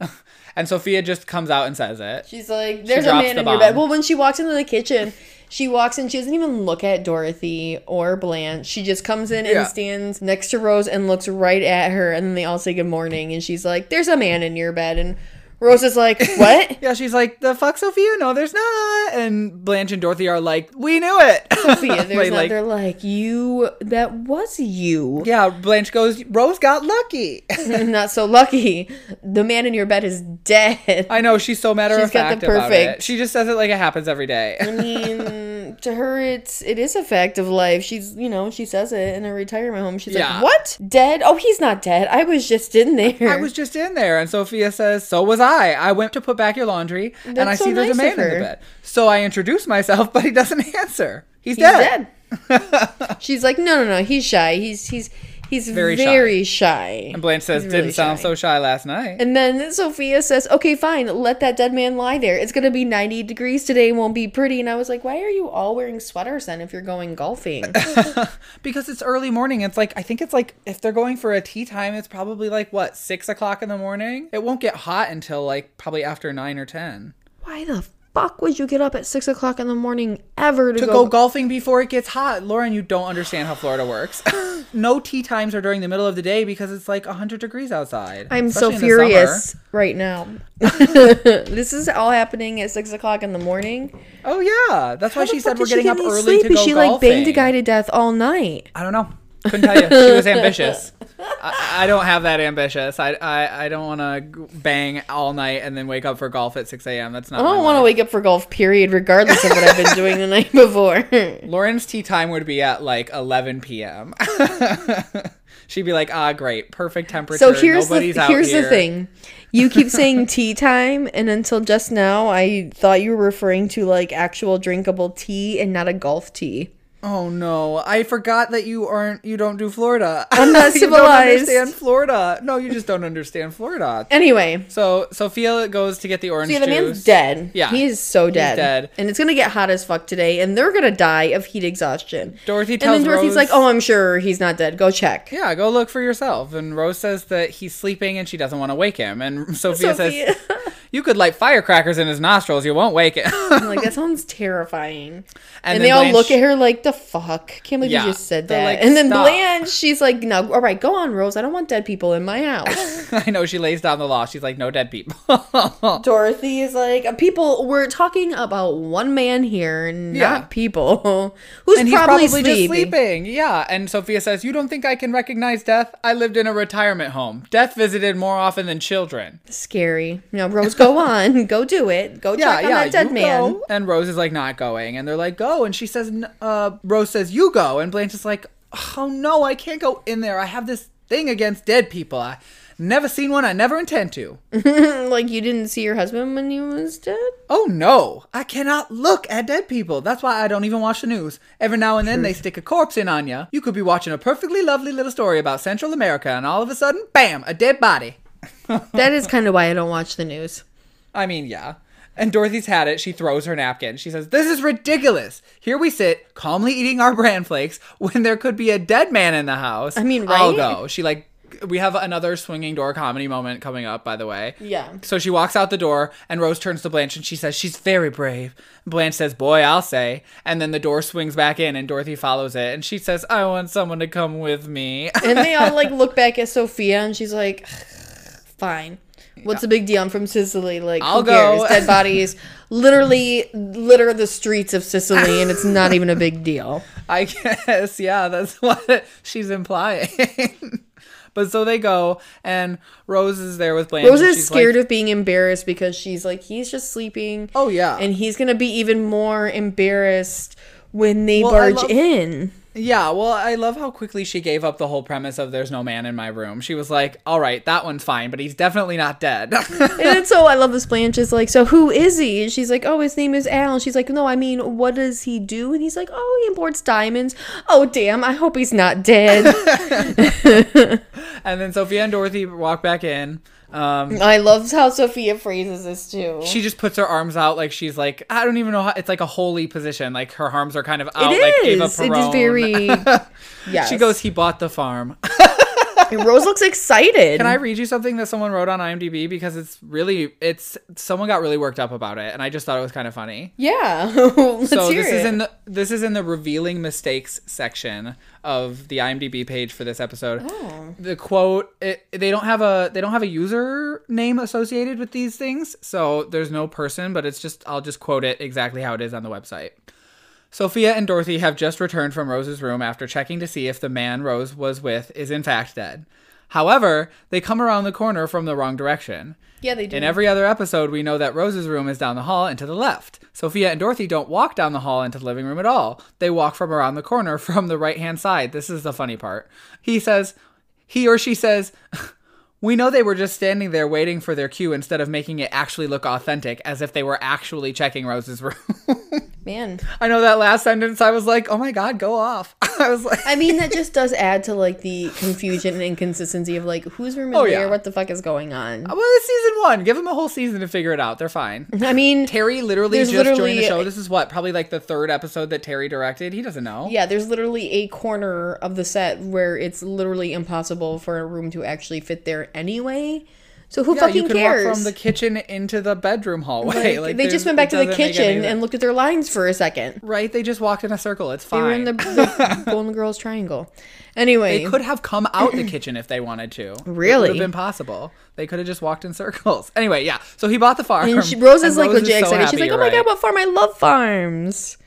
And Sophia just comes out and says it. She's like, there's a drops man the in your bed. bomb. Well, when she walks into the kitchen, she walks in, she doesn't even look at Dorothy or Blanche. She just comes in Yeah. and stands next to Rose and looks right at her, and then they all say good morning, and she's like, there's a man in your bed. And Rose is like, what? Yeah, she's like, the fuck, Sophia? No, there's not. And Blanche and Dorothy are like, we knew it. Sophia, there's like, not. like, They're like, you, that was you. yeah, Blanche goes, Rose got lucky. Not so lucky. The man in your bed is dead. I know, she's so matter She's of got fact the about it. perfect- She just says it like it happens every day. I mean, to her, it's it is a fact of life. She's, you know, she says it in a retirement home. She's Yeah. like, what? Dead? Oh, he's not dead. I was just in there. I was just in there. And Sophia says, so was I. I went to put back your laundry, and That's I so see there's a nice man of in the her. bed. So I introduce myself, but he doesn't answer. He's, He's dead. dead. She's like, no, no, no. He's shy. He's he's he's Very very, shy. shy. And Blanche says, He's didn't really sound shy. so shy last night. And then Sophia says, okay, fine. Let that dead man lie there. It's gonna be ninety degrees today. It won't be pretty. And I was like, why are you all wearing sweaters then if you're going golfing? Because it's early morning. It's like, I think it's like, if they're going for a tea time, it's probably like, what, six o'clock in the morning? It won't get hot until like probably after nine or ten. Why the fuck would you get up at six o'clock in the morning ever to, To go? go golfing before it gets hot. Lauren, you don't understand how Florida works. No tea times are during the middle of the day because it's like one hundred degrees outside. I'm especially so in the furious summer. right now. This is all happening at six o'clock in the morning. Oh, yeah. That's why How she the said fuck we're did she getting get up any early sleep? to go She golfing. like banged a guy to death all night. I don't know. Couldn't tell you. She was ambitious. I, I don't have that ambitious. I I, I don't want to bang all night and then wake up for golf at six a.m. That's not I my don't want to life. wake up for golf, period, regardless of what I've been doing the night before. Lauren's tea time would be at like eleven p.m. She'd be like, ah, great. Perfect temperature. So here's Nobody's the out here's here. the thing. You keep saying tea time, and until just now, I thought you were referring to like actual drinkable tea and not a golf tea. Oh no! I forgot that you aren't. You don't do Florida. I'm not You civilized. don't understand Florida. No, you just don't understand Florida. Anyway, So Sophia goes to get the orange see, the juice. man's dead. Yeah, he is so dead. dead. and it's gonna get hot as fuck today, and they're gonna die of heat exhaustion. Dorothy And tells then Dorothy's Rose, like, "Oh, I'm sure he's not dead. Go check." yeah, go look for yourself. And Rose says that he's sleeping and she doesn't want to wake him. And Sophia, Sophia. says, you could light firecrackers in his nostrils. You won't wake him. I'm like, that sounds terrifying. And, And they then all Blanche- look at her like, the fuck? Can't believe Yeah. you just said They're that. like, and then "Stop." Blanche, she's like, no, all right, go on, Rose. I don't want dead people in my house. I know, she lays down the law. She's like, no dead people. Dorothy is like, people, we're talking about one man here, not Yeah. people. Who's And he's probably, probably sleeping. just sleeping. Yeah. And Sophia says, you don't think I can recognize death? I lived in a retirement home. Death visited more often than children. Scary. No, Rose, go on. Go do it. Go Yeah, check on yeah, that dead you man. go. And Rose is like not going. And they're like, go. And she says, n- uh, Rose says, you go. And Blanche is like, oh no, I can't go in there. I have this thing against dead people. I never seen one. I never intend to. Like, you didn't see your husband when he was dead? Oh no, I cannot look at dead people. That's why I don't even watch the news. Every now and then they stick a corpse in on you. You could be watching a perfectly lovely little story about Central America and all of a sudden, bam, a dead body. That is kind of why I don't watch the news. I mean, yeah. And Dorothy's had it. She throws her napkin. She says, this is ridiculous. Here we sit, calmly eating our bran flakes when there could be a dead man in the house. I mean, I'll right? go. She like, we have another swinging door comedy moment coming up, by the way. Yeah. So she walks out the door and Rose turns to Blanche and she says, she's very brave. Blanche says, boy, I'll say. And then the door swings back in and Dorothy follows it. And she says, I want someone to come with me. And they all like look back at Sophia and she's like, fine. What's the big deal? I'm from Sicily. Like, I'll who cares? go. Dead bodies literally litter the streets of Sicily and it's not even a big deal. I guess, yeah, that's what she's implying. But so they go, and Rose is there with Blanche. Rose and is she's scared like, of being embarrassed because she's like, he's just sleeping. oh, yeah. And he's going to be even more embarrassed when they Well, I barge love- in. Yeah, well, I love how quickly she gave up the whole premise of there's no man in my room. She was like, all right, that one's fine, but he's definitely not dead. And then so I love this. Blanche is like, so who is he? And she's like, oh, his name is Al. And she's like, no, I mean, what does he do? And he's like, oh, he imports diamonds. Oh, damn, I hope he's not dead. And then Sophia and Dorothy walk back in. Um, I love how Sophia phrases this too. she just puts her arms out like she's like, I don't even know how, it's like a holy position. Like her arms are kind of out It like Ava is. It Perón. is very. Yes. She goes, he bought the farm. And Rose looks excited. Can I read you something that someone wrote on IMDb? Because it's really, it's, someone got really worked up about it, and I just thought it was kind of funny. Yeah. Let's so hear this it. is in the, this is in the revealing mistakes section of the IMDb page for this episode. Oh. The quote, it, they don't have a, they don't have a user name associated with these things, so there's no person, but it's just, I'll just quote it exactly how it is on the website. Sophia and Dorothy have just returned from Rose's room after checking to see if the man Rose was with is in fact dead. However, they come around the corner from the wrong direction. Yeah, they do. In every other episode, we know that Rose's room is down the hall and to the left. Sophia and Dorothy don't walk down the hall into the living room at all. They walk from around the corner from the right-hand side. This is the funny part. He says, he or she says, we know they were just standing there waiting for their cue instead of making it actually look authentic, as if they were actually checking Rose's room. Man. I know that last sentence, I was like, oh my God, go off. I was like... I mean, that just does add to, like, the confusion and inconsistency of, like, whose room is Oh, where? yeah. What the fuck is going on? Well, it's season one. Give them a whole season to figure it out. They're fine. I mean... Terry literally There's just joined literally- the show. This is what? Probably like the third episode that Terry directed. He doesn't know. Yeah, there's literally a corner of the set where it's literally impossible for a room to actually fit there anyway. So who Yeah, fucking you could cares? walk from the kitchen into the bedroom hallway. Like, Like, they there's- just went back it to the doesn't make kitchen any- and looked at their lines for a second. Right? They just walked in a circle. It's They fine. were in the, the Golden Girls Triangle. Anyway. They could have come out the kitchen if they wanted to. Really? It would have been possible. They could have just walked in circles. Anyway, yeah. So he bought the farm. And she, Rose is and like legit so excited. happy, She's like, you're oh my right. God, what farm? I love farms.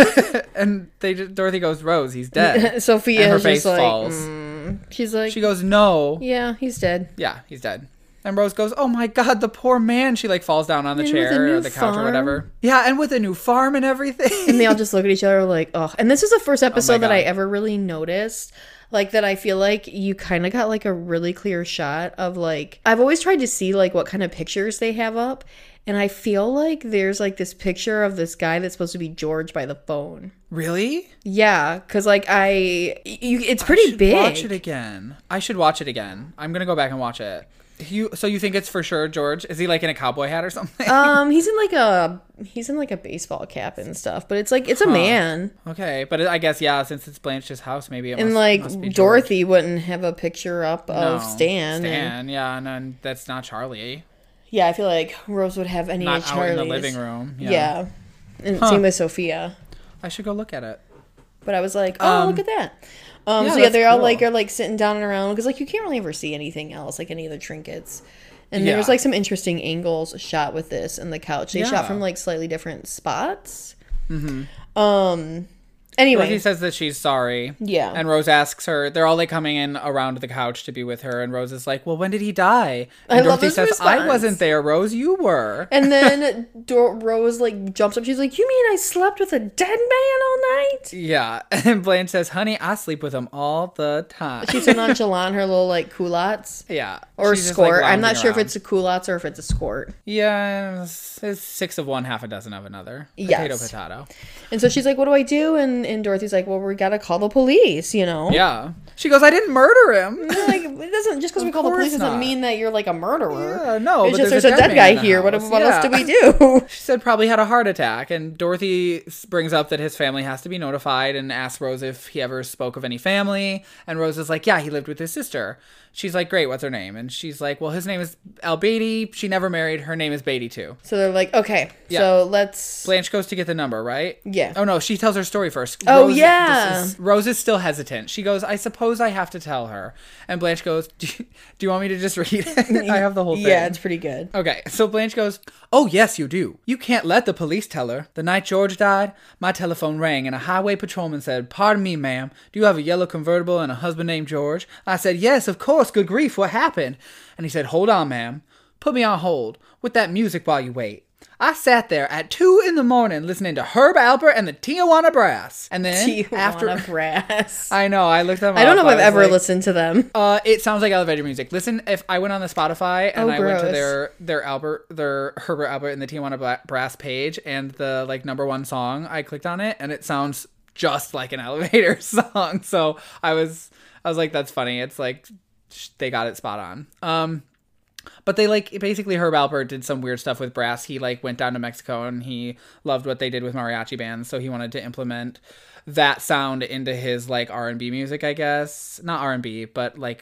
And they just, Dorothy goes, Rose, he's dead. Sophia and her is face just like, falls. mm. She's like, She goes, no. yeah, he's dead. Yeah, he's dead. And Rose goes, oh my God, the poor man. She like falls down on the And with a chair new or the couch farm. or whatever. Yeah, and with a new farm and everything. And they all just look at each other like, oh. And this was the first episode that I God. ever really noticed. Like, that I feel like you kind of got like a really clear shot of like, I've always tried to see like what kind of pictures they have up. And I feel like there's like this picture of this guy that's supposed to be George by the phone. Really? Yeah, because like I, you, it's I pretty should big. watch it again. I should watch it again. I'm going to go back and watch it. You, so you think it's for sure George? Is he like in a cowboy hat or something? Um, he's in like a he's in like a baseball cap and stuff, but it's like it's a man. Okay, but I guess, yeah, since it's Blanche's house, maybe it And must, like must be George. Dorothy wouldn't have a picture up of No, Stan. and- Stan, yeah, and then that's not Charlie. yeah, I feel like Rose would have any Not of out Charlie's. in the living room. Yeah. Yeah, and Huh. same with Sophia. I should go look at it. But I was like, oh, Um, look at that. Um, yeah, so yeah, that's they're all cool. like are like sitting down and around because like you can't really ever see anything else, like any of the trinkets. And there was Yeah. like some interesting angles shot with this and the couch. They shot Yeah. from like slightly different spots. Mm-hmm. Um. Anyway, Dorothy says that she's sorry. Yeah. And Rose asks her, they're all like coming in around the couch to be with her. And Rose is like, well, when did he die? And I love Dorothy his says, I response. wasn't there, Rose. You were. And then Dor- Rose like jumps up. She's like, "You mean I slept with a dead man all night?" Yeah. And Blanche says, honey, I sleep with him all the time. She's so nonchalant. Her little like culottes yeah. or She's just, like, skirt. I'm not lounging sure if around. it's a culottes or if it's a skirt. Yeah, it's, it's six of one, half a dozen of another. Yes. Potato, potato. And so she's like, "What do I do?" And and Dorothy's like, "Well, we gotta call the police." You know. Yeah. She goes, I didn't murder him. Like it doesn't just because we Of call the police course doesn't not. mean that you're like a murderer. Yeah, no, It's but just there's there's, a a dead dead man guy in the here. What, house. what else Yeah. do we do? She said probably had a heart attack, and Dorothy s- brings up that his family has to be notified and asks Rose if he ever spoke of any family. And Rose is like, yeah, he lived with his sister. She's like, great, what's her name? And she's like, well, his name is Al Beatty. She never married. Her name is Beatty too. So they're like, okay, Yeah. so let's. Blanche goes to get the number, right? Yeah. Oh no, she tells her story first. Oh, Rose, yeah. this is- Rose is still hesitant. She goes, I suppose I have to tell her. And Blanche goes, do you, do you want me to just read it? I have the whole thing. Yeah, it's pretty good. Okay, so Blanche goes, oh, yes, you do. You can't let the police tell her. The night George died, my telephone rang and a highway patrolman said, pardon me, ma'am, do you have a yellow convertible and a husband named George? I said, yes, of course, good grief, what happened? And he said, hold on, ma'am. Put me on hold with that music while you wait. I sat there at two in the morning listening to Herb Alpert and the Tijuana Brass. And then Tijuana after... Brass. I know, I looked them I don't up. know if I've was ever like, listened to them. Uh, it sounds like elevator music. Listen, if I went on the Spotify and Oh, I went to gross. their their Albert, their Herbert Albert and the Tijuana Bla- Brass page, and the like number one song, I clicked on it, and it sounds just like an elevator song. So I was, I was like, that's funny. It's like sh- they got it spot on. Um, but they like basically Herb Alpert did some weird stuff with brass. He like went down to Mexico and he loved what they did with mariachi bands, so he wanted to implement that sound into his like R and B music, I guess. Not R and B, but like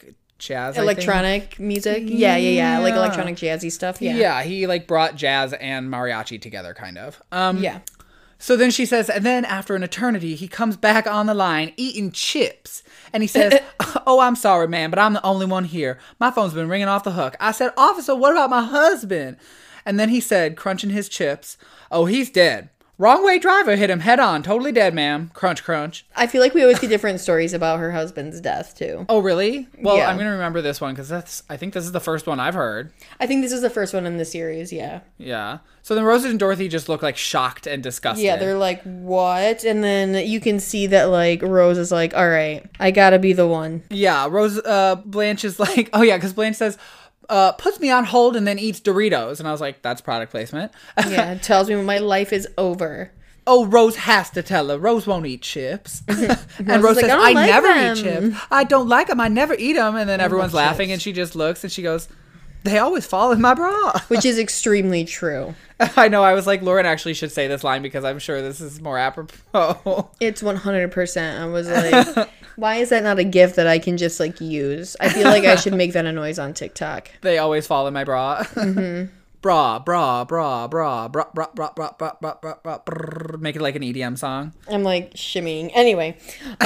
jazz, I Electronic music. Yeah, yeah, yeah. Like electronic jazzy stuff. Yeah. Yeah, he like brought jazz and mariachi together, kind of. Um, Yeah. So then she says, and then after an eternity, he comes back on the line eating chips. And he says, oh, I'm sorry, man, but I'm the only one here. My phone's been ringing off the hook. I said, officer, what about my husband? And then he said, crunching his chips, oh, he's dead. Wrong way driver hit him head on. Totally dead, ma'am. Crunch, crunch. I feel like we always get different stories about her husband's death, too. Oh, really? Well, Yeah. I'm going to remember this one because that's, I think this is the first one I've heard. I think this is the first one in the series, yeah. Yeah. So then Rose and Dorothy just look like shocked and disgusted. Yeah, they're like, what? And then you can see that, like, Rose is like, all right, I gotta be the one. Yeah, Rose, uh, Blanche is like, oh yeah, because Blanche says, uh, puts me on hold and then eats Doritos. And I was like, that's product placement. Yeah, it tells me my life is over. Oh, Rose has to tell her. Rose won't eat chips. and Rose Rose is like, says, "I don't I, like never them." eat chips. I don't like them. I never eat them. And then everyone's love laughing chips. and she just looks and she goes, they always fall in my bra. Which is extremely true. I know. I was like, Lauren actually should say this line because I'm sure this is more apropos. It's one hundred percent. I was like, why is that not a gift that I can just, like, use? I feel like I should make that a noise on TikTok. They always fall in my bra. Mm-hmm. Bra, bra, bra, bra, bra, bra, bra, bra, bra, bra, bra, bra, brrr. Make it like an E D M song. I'm, like, shimmying. Anyway.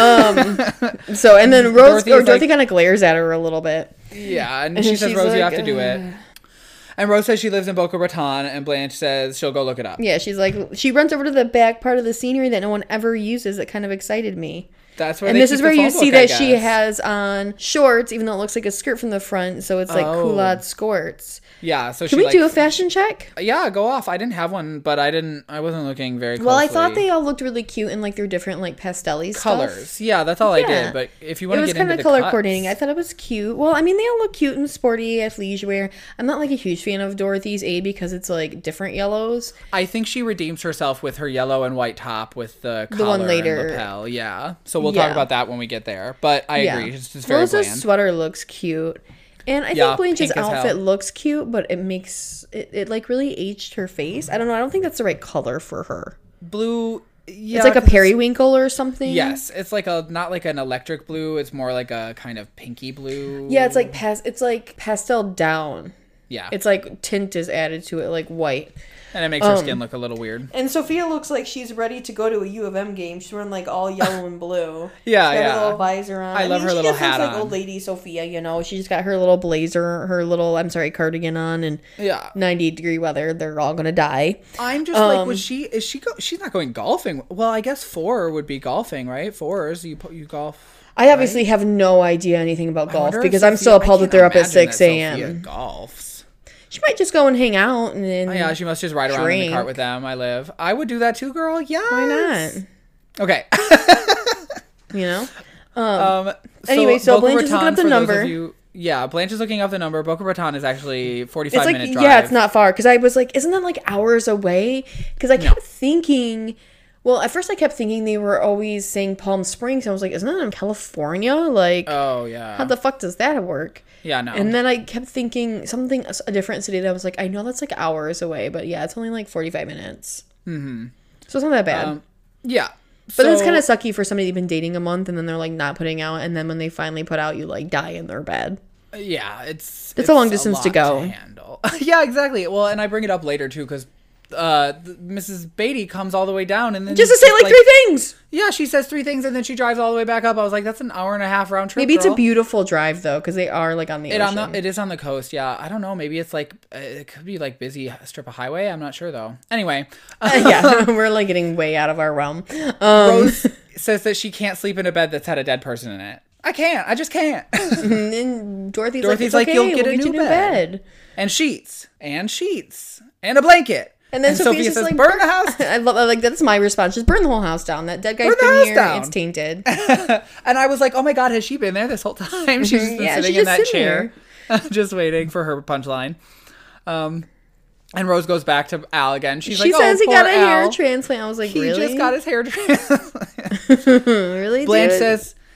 Um, so, and then Rose, Dorothy's or Dorothy like- kind of glares at her a little bit. Yeah, and, And she says, she's Rose, you like, have to do it. "Ugh." And Rose says she lives in Boca Raton, and Blanche says she'll go look it up. Yeah, she's like, she runs over to the back part of the scenery that no one ever uses that kind of excited me. That's where And they this keep is the where you phone see book, I that she guess. has on shorts, even though it looks like a skirt from the front, so it's like Oh. culotte skirts. Yeah, so Can she we like, do a fashion check? Yeah, go off. I didn't have one, but I didn't. I wasn't looking very closely. Well, I thought they all looked really cute in like their different like pastel-y colors. stuff. Yeah, that's all I Yeah. did. But if you It want to was get kind into of the color cuts, coordinating. I thought it was cute. Well, I mean, they all look cute and sporty athleisure wear. I'm not like a huge fan of Dorothy's A because it's like different yellows. I think she redeems herself with her yellow and white top with the collar The one later. and lapel. Yeah, so we'll Yeah. talk about that when we get there. But I Yeah. agree, it's just very Rosa's bland. sweater looks cute. And I Yeah, think Blanche's pink as hell. outfit looks cute, but it makes it, it like really aged her face. I don't know. I don't think that's the right color for her. Blue. Yeah, It's like a 'cause periwinkle or something. Yes, it's like a not like an electric blue. It's more like a kind of pinky blue. Yeah, it's like pas- it's like pastel down. yeah, It's like tint is added to it, like white. and it makes her um, skin look a little weird. And Sophia looks like she's ready to go to a U of M game. She's wearing like all yellow and blue. Yeah, She's got yeah. her little visor on. I love her she little just looks hat like on. old lady Sophia, you know. She's got her little blazer, her little I'm sorry cardigan on, and Yeah, ninety degree weather. They're all gonna die. I'm just like, Um, was she? Is she? Go, she's not going golfing. Well, I guess four would be golfing, right? Fours, you you golf. I obviously have no idea anything about I golf wonder if because I'm Sophia- so appalled I that they're up can't at imagine six that Sophia a.m. golfs. She might just go and hang out and then Oh, yeah, she must just ride around in drink. the cart with them. I live. I would do that too, girl. Yeah. why not? Okay. You know. um. Anyway, so Boca Blanche is looking Raton, up the for those number. of you- yeah, Blanche is looking up the number. Boca Raton is actually forty-five It's like minute drive. yeah, it's not far because I was like, isn't that like hours away? Because I kept thinking. Well, at first I kept thinking they were always saying Palm Springs. I was like, isn't that in California? Like, Oh yeah. how the fuck does that work? yeah. No. And then I kept thinking something, a different city that I was like, I know that's like hours away, but yeah, it's only like forty-five minutes. Mm-hmm. So it's not that bad. Um, yeah. but so, it's kind of sucky for somebody you've been dating a month and then they're like not putting out. And then when they finally put out, you like die in their bed. Yeah, it's It's a long distance to lot go. handle. Yeah, exactly. Well, and I bring it up later too because uh, th- Missus Beatty comes all the way down and then Just to say like, three things. Yeah, she says three things and then she drives all the way back up. I was like, that's an hour and a half round trip. Maybe it's a girl. beautiful drive though, because they are like on the It ocean. on the it is on the coast. Yeah, I don't know. Maybe it's like uh, it could be like busy strip of highway. I'm not sure though. Anyway, yeah, we're like getting way out of our realm. Um, Rose says that she can't sleep in a bed that's had a dead person in it. I can't. I just can't. and Dorothy's, Dorothy's like, like, it's "You'll okay, get we'll a get new you a new bed." bed. And sheets and sheets and a blanket. And then Sophia's Sophia just says, like, "Burn the house." I love like that's my response. Just burn the whole house down. That dead guy's Burn the been house here. down. It's tainted. And I was like, oh my God, has she been there this whole time? She's just been Yeah, sitting she's in just that sitting chair, just waiting for her punchline. Um, and Rose goes back to Al again. She's She like, says oh, he got a poor hair Al. transplant. I was like, He really? just got his hair transplant. really? Blanche dude? says,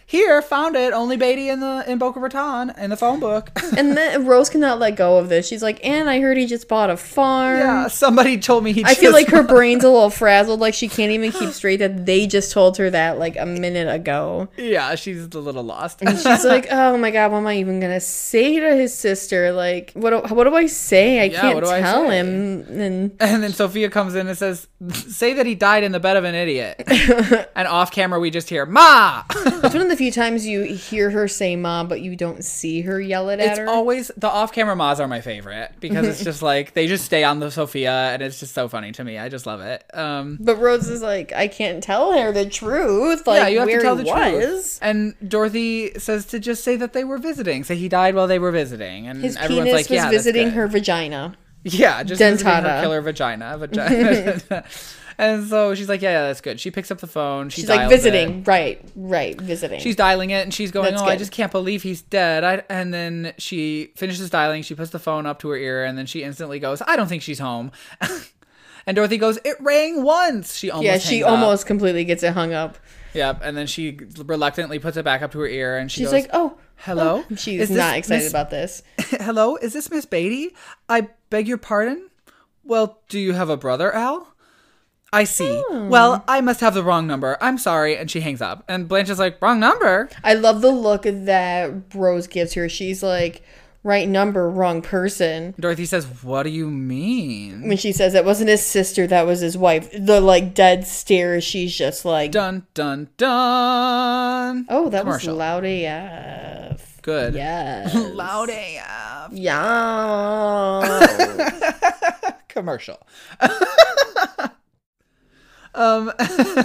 here, found it. Only Beatty in the in Boca Raton in the phone book. And then Rose cannot let go of this. She's like, and I heard he just bought a farm. Yeah, somebody told me he I just feel like her brain's a little frazzled. Like she can't even keep straight that they just told her that like a minute ago. Yeah, she's a little lost. And she's like, oh my God, what am I even going to say to his sister? Like, what do, what do I say? I Yeah, can't what do I tell say? him. And And then Sophia comes in and says, say that he died in the bed of an idiot. And off camera, we just hear, Ma! it's one of the few times you hear her say mom, but you don't see her yell it at It's her. always, the off camera Ma's are my favorite because it's just like, they just stay on the Sophia and it's just so funny to me. I just love it. Um, But Rose is like, I can't tell her the truth. Like, yeah, you have where to tell he the was. truth. And Dorothy says to just say that they were visiting. Say he died while they were visiting. And His everyone's penis like, was yeah, that's visiting good. her vagina. Yeah, just visiting her Dentata. killer vagina. vagina. And so she's like, yeah, yeah, that's good. She picks up the phone. She She's like, dials visiting. it. Right, right, visiting. She's dialing it, and she's going, That's oh, I good. just can't believe he's dead. I, and then she finishes dialing. She puts the phone up to her ear, and then she instantly goes, I don't think she's home. And Dorothy goes, it rang once. She almost yeah, she hangs up. almost completely gets it hung up. Yep, and then she reluctantly puts it back up to her ear, and she She's goes, like, oh. hello? oh. She's Is this not excited Miss- about this. Hello, is this Miss Beatty? I beg your pardon? Well, do you have a brother, Al? I see. Oh. Well, I must have the wrong number. I'm sorry. And she hangs up. And Blanche is like, wrong number? I love the look that Rose gives her. She's like, right number, wrong person. Dorothy says, what do you mean? When she says that wasn't his sister, that was his wife. The like dead stare, she's just like, Dun, dun, dun. oh, that Commercial. was loud A F. Good. Yes. Loud A F. Yeah. Commercial. um...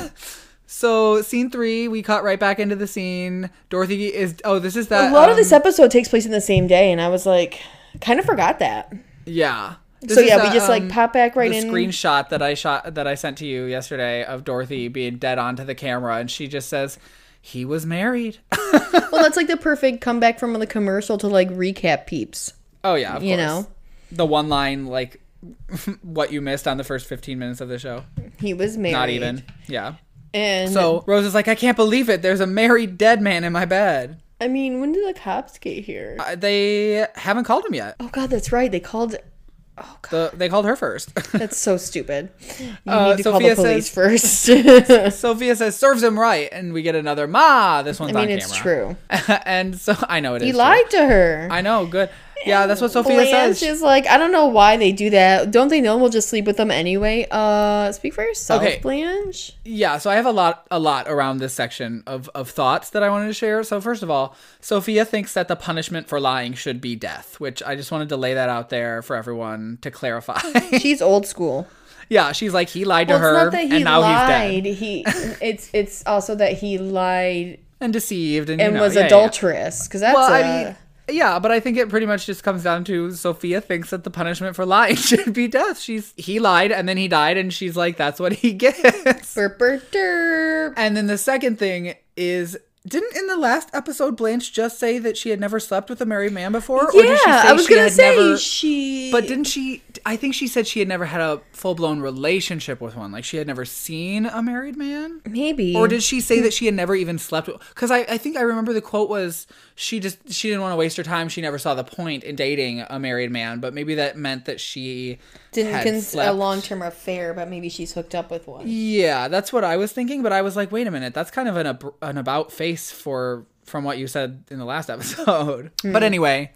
So, scene three, we cut right back into the scene. Dorothy is... Oh, this is that... A lot of um, this episode takes place in the same day, and I was like, kind of forgot that. Yeah. This So is yeah, the, we just like um, pop back right the in. screenshot that I shot that I sent to you yesterday of Dorothy being dead onto the camera, and she just says, he was married. Well, that's like the perfect comeback from the commercial to like recap peeps. Oh, yeah, of You course. know? The one line, like, what you missed on the first fifteen minutes of the show. He was married. Not even. Yeah. And So Rose is like, I can't believe it. There's a married dead man in my bed. I mean, when did the cops get here? Uh, they haven't called him yet. Oh God, that's right. They called. Oh God, The, they called her first. that's so stupid. You Uh, need to Sophia call the police says- first. Sophia says, serves him right. And we get another, Ma, this one's I mean, on it's camera. true. And so, I know it is He true. lied to her. I know, good. Yeah, that's what Sophia Blanche says. is like, I don't know why they do that. Don't they know we'll just sleep with them anyway? Uh, speak for yourself, Okay. Blanche. Yeah, so I have a lot a lot around this section of, of thoughts that I wanted to share. So first of all, Sophia thinks that the punishment for lying should be death, which I just wanted to lay that out there for everyone to clarify. She's old school. Yeah, she's like, he lied to Well, her, it's not that he and now lied. he's dead. He, it's it's also that he lied And deceived, and, you and know, was yeah, yeah, yeah. adulterous. Because that's Well, a, I mean, yeah, but I think it pretty much just comes down to Sophia thinks that the punishment for lying should be death. She's he lied and then he died, and she's like, that's what he gets. burp, burp, derp. And then the second thing is, didn't in the last episode Blanche just say that she had never slept with a married man before? Yeah, or did she say I was she gonna had say never, she. But didn't she? I think she said she had never had a full blown relationship with one. Like she had never seen a married man. maybe. Or did she say that she had never even slept with? Because I, I think I remember the quote was she just she didn't want to waste her time. She never saw the point in dating a married man. But maybe that meant that she didn't had cons- a slept. long term affair, but maybe she's hooked up with one. Yeah, that's what I was thinking. But I was like, wait a minute, that's kind of an ab- an about face for from what you said in the last episode. Hmm. But anyway.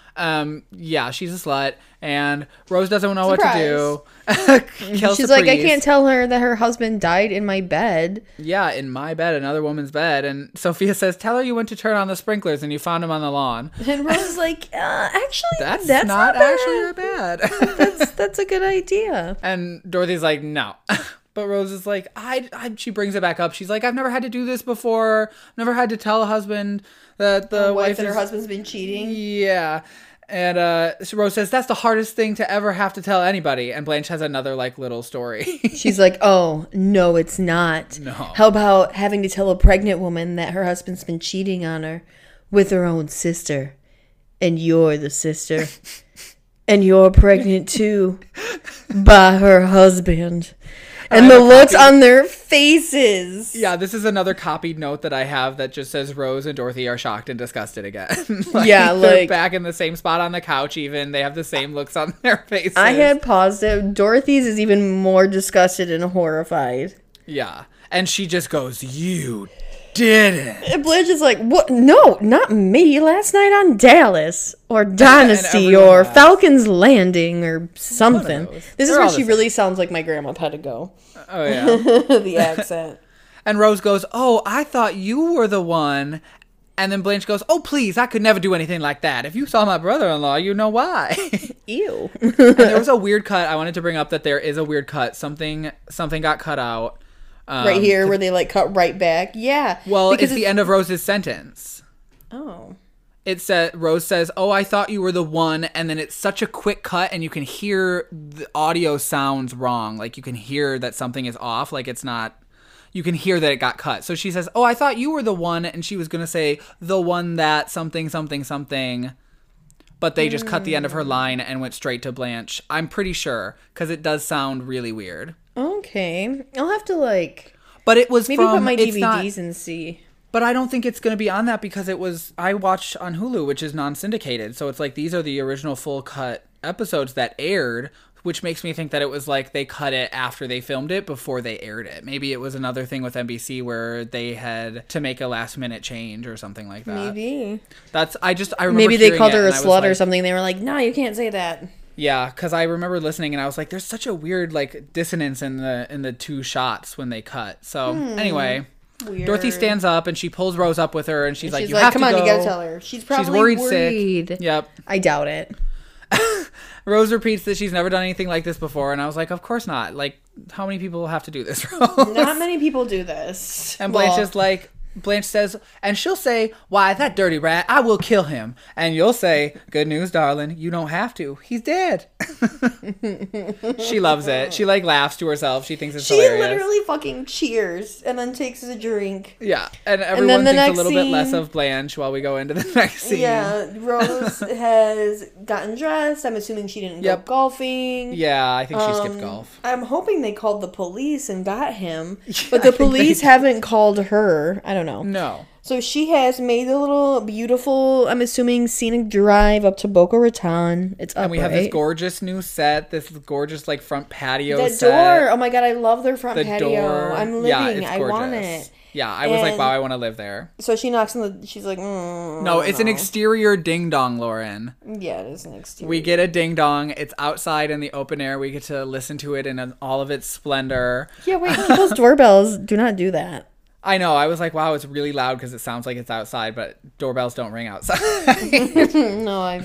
Um. Yeah, she's a slut, and Rose doesn't know what to do. Kills She's the like, I priest. can't tell her that her husband died in my bed. Yeah, in my bed, another woman's bed, and Sophia says, "Tell her you went to turn on the sprinklers and you found him on the lawn." And Rose is like, uh, actually, That's, that's, not, not, bad. actually that bad. that's that's a good idea. And Dorothy's like, "No." But Rose is like, I, I. She brings it back up. She's like, I've never had to do this before. Never had to tell a husband that the The wife wife that her is- husband's been cheating. Yeah. And uh, so Rose says, that's the hardest thing to ever have to tell anybody. And Blanche has another, like, little story. She's like, oh, no, it's not. No. How about having to tell a pregnant woman that her husband's been cheating on her with her own sister? And you're the sister. And you're pregnant too by her husband. And I the have a looks copy. on their faces. Yeah, this is another copied note that I have that just says Rose and Dorothy are shocked and disgusted again. Like, Yeah, they're like- back in the same spot on the couch even. They have the same looks on their faces. I had paused it. Dorothy's is even more disgusted and horrified. Yeah. And she just goes, "You didn't." And Blanche is like, "What? No, not me. Last night on Dallas or Dynasty everyone or laughs. Falcon's Landing or something." those. This is They're where all she the really sounds like my grandma Pedigo. Oh, yeah. The accent. And Rose goes, "Oh, I thought you were the one." And then Blanche goes, "Oh, please, I could never do anything like that. If you saw my brother-in-law, you know why." Ew. And there was a weird cut. I wanted to bring up that there is a weird cut. Something something got cut out. Um, Right here where they like cut right back. Yeah. Well, because it's the end of Rose's sentence. Oh. It said, Rose says, "Oh, I thought you were the one," and then it's such a quick cut, and you can hear the audio sounds wrong. Like, you can hear that something is off, like it's not, you can hear that it got cut. So she says, "Oh, I thought you were the one," and she was going to say, "The one that something, something, something," but they just cut the end of her line and went straight to Blanche. I'm pretty sure, because it does sound really weird. Okay. I'll have to like But it was maybe from, put my it's D V Ds not, and see. But I don't think it's going to be on that because it was, I watched on Hulu, which is non-syndicated. So it's like, these are the original full cut episodes that aired, which makes me think that it was like they cut it after they filmed it before they aired it. Maybe it was another thing with N B C where they had to make a last minute change or something like that. Maybe. That's, I just, I remember Maybe they hearing called it her a and I was slut or like- something. They were like, "No, you can't say that." Yeah, because I remember listening and I was like, there's such a weird like dissonance in the in the two shots when they cut. So anyway, Weird. Dorothy stands up and she pulls Rose up with her and she's And like, she's "You like, have "Come to on, go." you gotta tell her." She's probably worried, worried. sick. Yep. I doubt it. Rose repeats that she's never done anything like this before, and I was like, of course not. Like, how many people have to do this, Rose? Not many people do this. And Blanche Well, is like, Blanche says, and she'll say, "Why, that dirty rat, I will kill him." And you'll say, "Good news, darling, you don't have to. He's dead." She loves it. She, like, laughs to herself. She thinks it's she hilarious. literally fucking cheers and then takes a drink. Yeah, and everyone the thinks a next little bit less scene- of Blanche while we go into the next scene. Yeah, Rose has gotten dressed. I'm assuming she didn't Yep. go golfing. Yeah, I think she skipped Um, golf. I'm hoping they called the police and got him, but I the think police they- haven't called her. I don't know. No. So she has made a little beautiful, I'm assuming, scenic drive up to Boca Raton. It's up, And we have this right? gorgeous new set, this gorgeous, like, front patio The set. door. Oh my god, I love their front The patio. door. I'm living. Yeah, it's I gorgeous. want it. Yeah, I was like, And- wow, I want to live there. So she knocks on the. She's like, mm, No, I it's don't an know. exterior ding dong, Lauren. Yeah, it is an exterior. We get a ding dong. It's outside in the open air. We get to listen to it in all of its splendor. Yeah, wait. Those doorbells do not do that. I know. I was like, wow, it's really loud because it sounds like it's outside, but doorbells don't ring outside. No, I.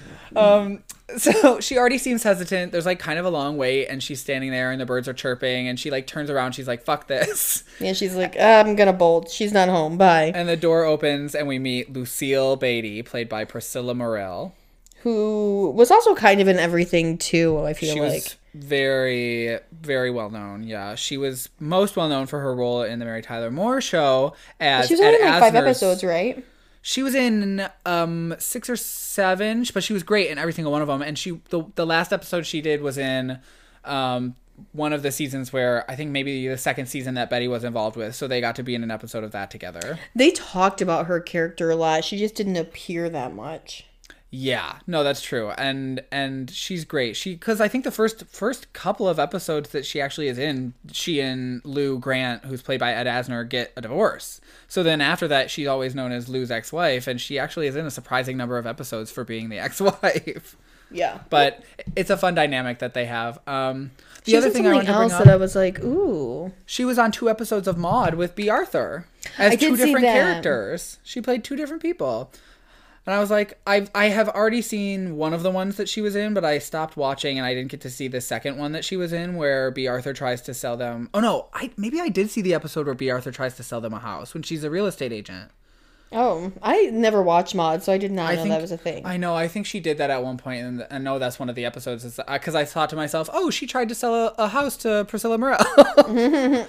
um, so she already seems hesitant. There's like kind of a long wait, and she's standing there, and the birds are chirping, and she like turns around. She's like, fuck this. Yeah, she's like, I'm gonna bolt. She's not home. Bye. And the door opens, and we meet Lucille Beatty, played by Priscilla Morel. Who was also kind of in everything too. I feel She like. was very, very well known. Yeah, she was most well known for her role in the Mary Tyler Moore Show as She was only Ed in like five Asner's- episodes, right? She was in um six or seven, but she was great in every single one of them. And she the the last episode she did was in um one of the seasons where I think maybe the second season that Betty was involved with. So they got to be in an episode of that together. They talked about her character a lot. She just didn't appear that much. Yeah, no, that's true, and and she's great. She because I think the first first couple of episodes that she actually is in, she and Lou Grant, who's played by Ed Asner, get a divorce. So then after that, she's always known as Lou's ex-wife, and she actually is in a surprising number of episodes for being the ex-wife. Yeah. But it's a fun dynamic that they have. Um, the She other was thing in I wanted something to bring else up, that I was like, ooh. she was on two episodes of Maude with B. Arthur as I did two see different that. characters. She played two different people. And I was like, I I have already seen one of the ones that she was in, but I stopped watching and I didn't get to see the second one that she was in where B. Arthur tries to sell them. Oh, no, I maybe I did see the episode where B. Arthur tries to sell them a house when she's a real estate agent. Oh, I never watched Maude, so I did not I know think that was a thing. I know. I think she did that at one point, and I know that's one of the episodes. Because I thought to myself, "Oh, she tried to sell a, a house to Priscilla Morel."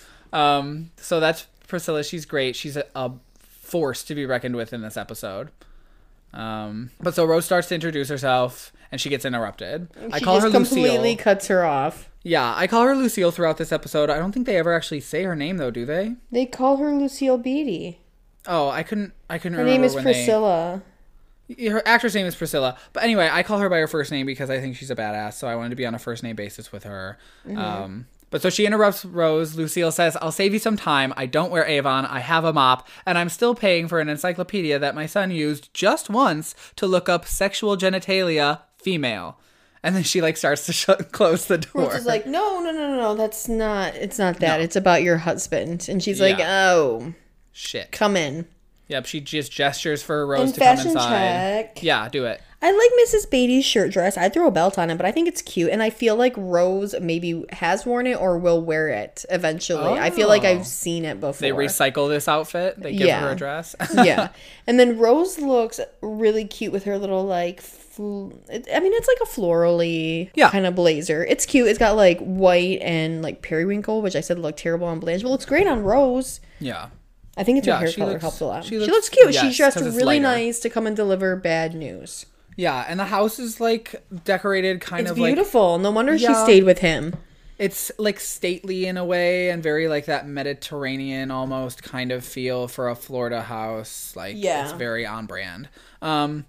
um. So that's Priscilla. She's great. She's a, a force to be reckoned with in this episode. Um. But so Rose starts to introduce herself, and she gets interrupted. I She call just her completely Lucille. cuts her off. Yeah, I call her Lucille throughout this episode. I don't think they ever actually say her name though, do they? They call her Lucille Beatty. Oh, I couldn't. I couldn't Her remember name is when Priscilla. They, her actress name is Priscilla. But anyway, I call her by her first name because I think she's a badass. So I wanted to be on a first name basis with her. Mm-hmm. Um, but so she interrupts Rose. Lucille says, "I'll save you some time. I don't wear Avon. I have a mop, and I'm still paying for an encyclopedia that my son used just once to look up sexual genitalia female." And then she like starts to shut close the door. Rose is like, no, no, no, no, no. That's not. It's not that. No. It's about your husband. And she's like, Yeah. oh, Shit. come in. Yep, she just gestures for Rose And to come fashion inside. check. Yeah, do it. I like Missus Beatty's shirt dress. I'd throw a belt on it, but I think it's cute. And I feel like Rose maybe has worn it or will wear it eventually. Oh. I feel like I've seen it before. They recycle this outfit. They give Yeah. her a dress. Yeah. And then Rose looks really cute with her little like fl- it, I mean it's like a florally Yeah. kind of blazer. It's cute. It's got like white and like periwinkle, which I said looked terrible on Blanche, but looks great on Rose. Yeah. I think it's her Yeah, hair she color looks- helps a lot. she She looks- looks, cute. yes, She's dressed 'cause it's really lighter. nice to come and deliver bad news. Yeah, and the house is like decorated kind It's of like beautiful. No wonder she Yeah. stayed with him. it's like stately in a way and very like that Mediterranean almost kind of feel for a Florida house. Like Yeah. it's very on brand. Um